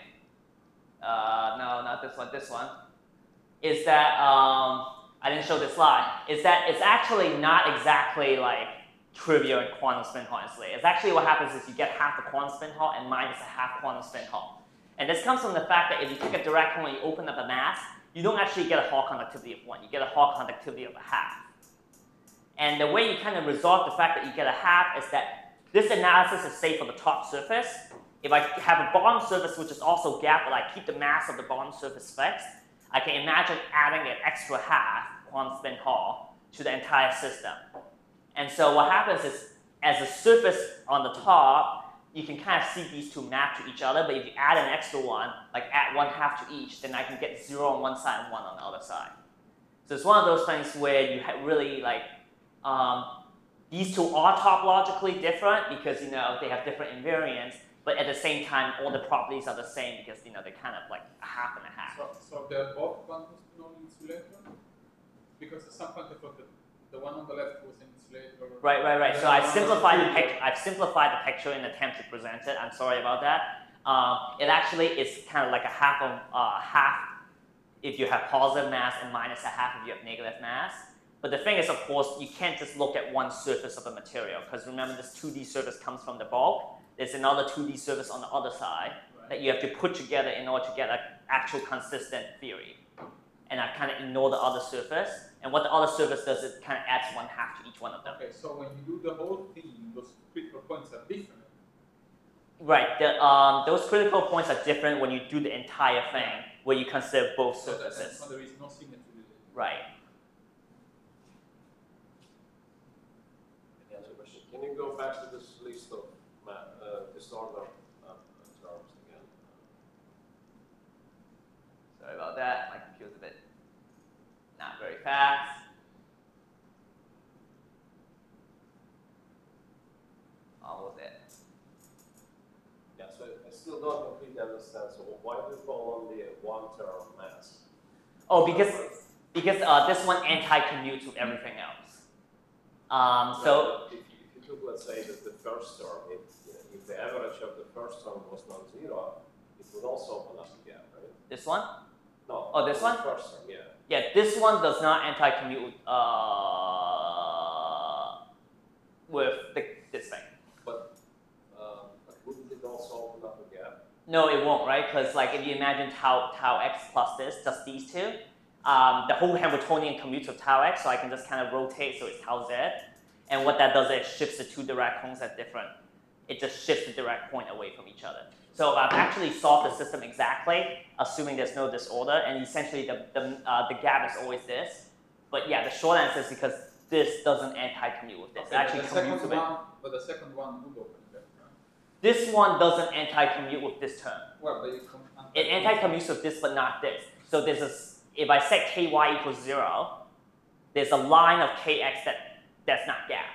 Uh, no, not this one. This one is that um, I didn't show this slide. Is that it's actually not exactly like trivial in quantum spin Hall insulator. It's actually what happens is you get half the quantum spin Hall and minus a half quantum spin Hall. And this comes from the fact that if you take a direct Hall and you open up a mass, you don't actually get a Hall conductivity of one. You get a Hall conductivity of a half. And the way you kind of resolve the fact that you get a half is that this analysis is safe for the top surface. If I have a bottom surface which is also gapped, but I keep the mass of the bottom surface fixed, I can imagine adding an extra half quantum spin Hall to the entire system. And so what happens is, as a surface on the top, you can kind of see these two map to each other, but if you add an extra one, like add one half to each, then I can get zero on one side and one on the other side. So it's one of those things where you really like, um, these two are topologically different because, you know, they have different invariants, but at the same time, all the properties are the same because, you know, they're kind of like a half and a half. So, so they're both quantum spin insulator? Because at some point I thought that the one on the left was an insulator. Right, right, right. So I've simplified the picture. I've simplified the picture in an attempt to present it. I'm sorry about that. Um, it actually is kind of like a half of uh, half if you have positive mass and minus a half if you have negative mass. But the thing is, of course, you can't just look at one surface of the material because remember, this two D surface comes from the bulk. There's another two D surface on the other side right. that you have to put together in order to get an actual consistent theory. And I kind of ignore the other surface. And what the other surface does is kind of adds one half to each one of them. Okay, so when you do the whole thing, those critical points are different. Right. The, um, those critical points are different when you do the entire thing, where you consider both So surfaces. that, there is no symmetry Right. Any other question? Can you go back to this list of ma uh, disorder uh, terms again? Sorry about that. My computer's a bit not very fast. Almost it. Yeah, so I still don't completely understand. So why do you call only one term mass? Oh, because because uh, this one anti-commutes with everything else. Um, so if you, if you took, let's say, that the first term, if, you know, if the average of the first term was non-zero, it would also open up the gap, right? this one, No. Oh, this the one? First term, yeah. yeah, this one does not anti-commute with, uh, with the, this thing. But, uh, but wouldn't it also open up a gap? No, it won't, right? Because like if you imagine tau tau x plus this, just these two, um, the whole Hamiltonian commutes with tau x, so I can just kind of rotate so it's tau z. And what that does is it shifts the two direct points at different. It just shifts the direct point away from each other. So I've actually solved the system exactly, assuming there's no disorder, and essentially the the, uh, the gap is always this. But yeah, the short answer is because this doesn't anti-commute with this. Okay, it actually but the commutes second with it. one, but the second one would open that, right? This one doesn't anti-commute with this term. Well, but it com It anti-commutes with this, but not this. So there's a, if I set ky equals zero, there's a line of kx that that's not gapped.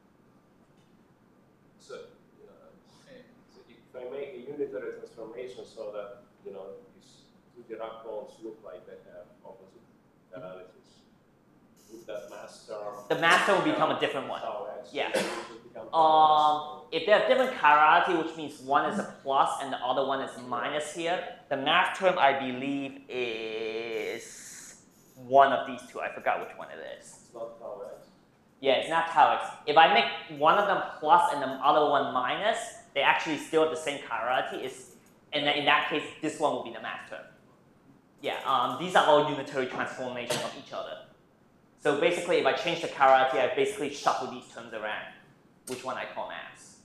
So, uh, so if I make a unitary transformation so that, you know, these two Dirac cones look like they have opposite analysis, would that mass term? The mass term will become a different one. Tau x, Yeah. would it become tau Um, x? if they have different chirality, which means one is a plus and the other one is minus here, the mass term I believe is one of these two. I forgot which one it is. It's not tau x. Yeah, it's not tau x. If I make one of them plus and the other one minus, they actually still have the same chirality. It's, and then in that case, this one will be the mass term. Yeah, um, these are all unitary transformations of each other. So basically, if I change the chirality, I basically shuffle these terms around, which one I call mass.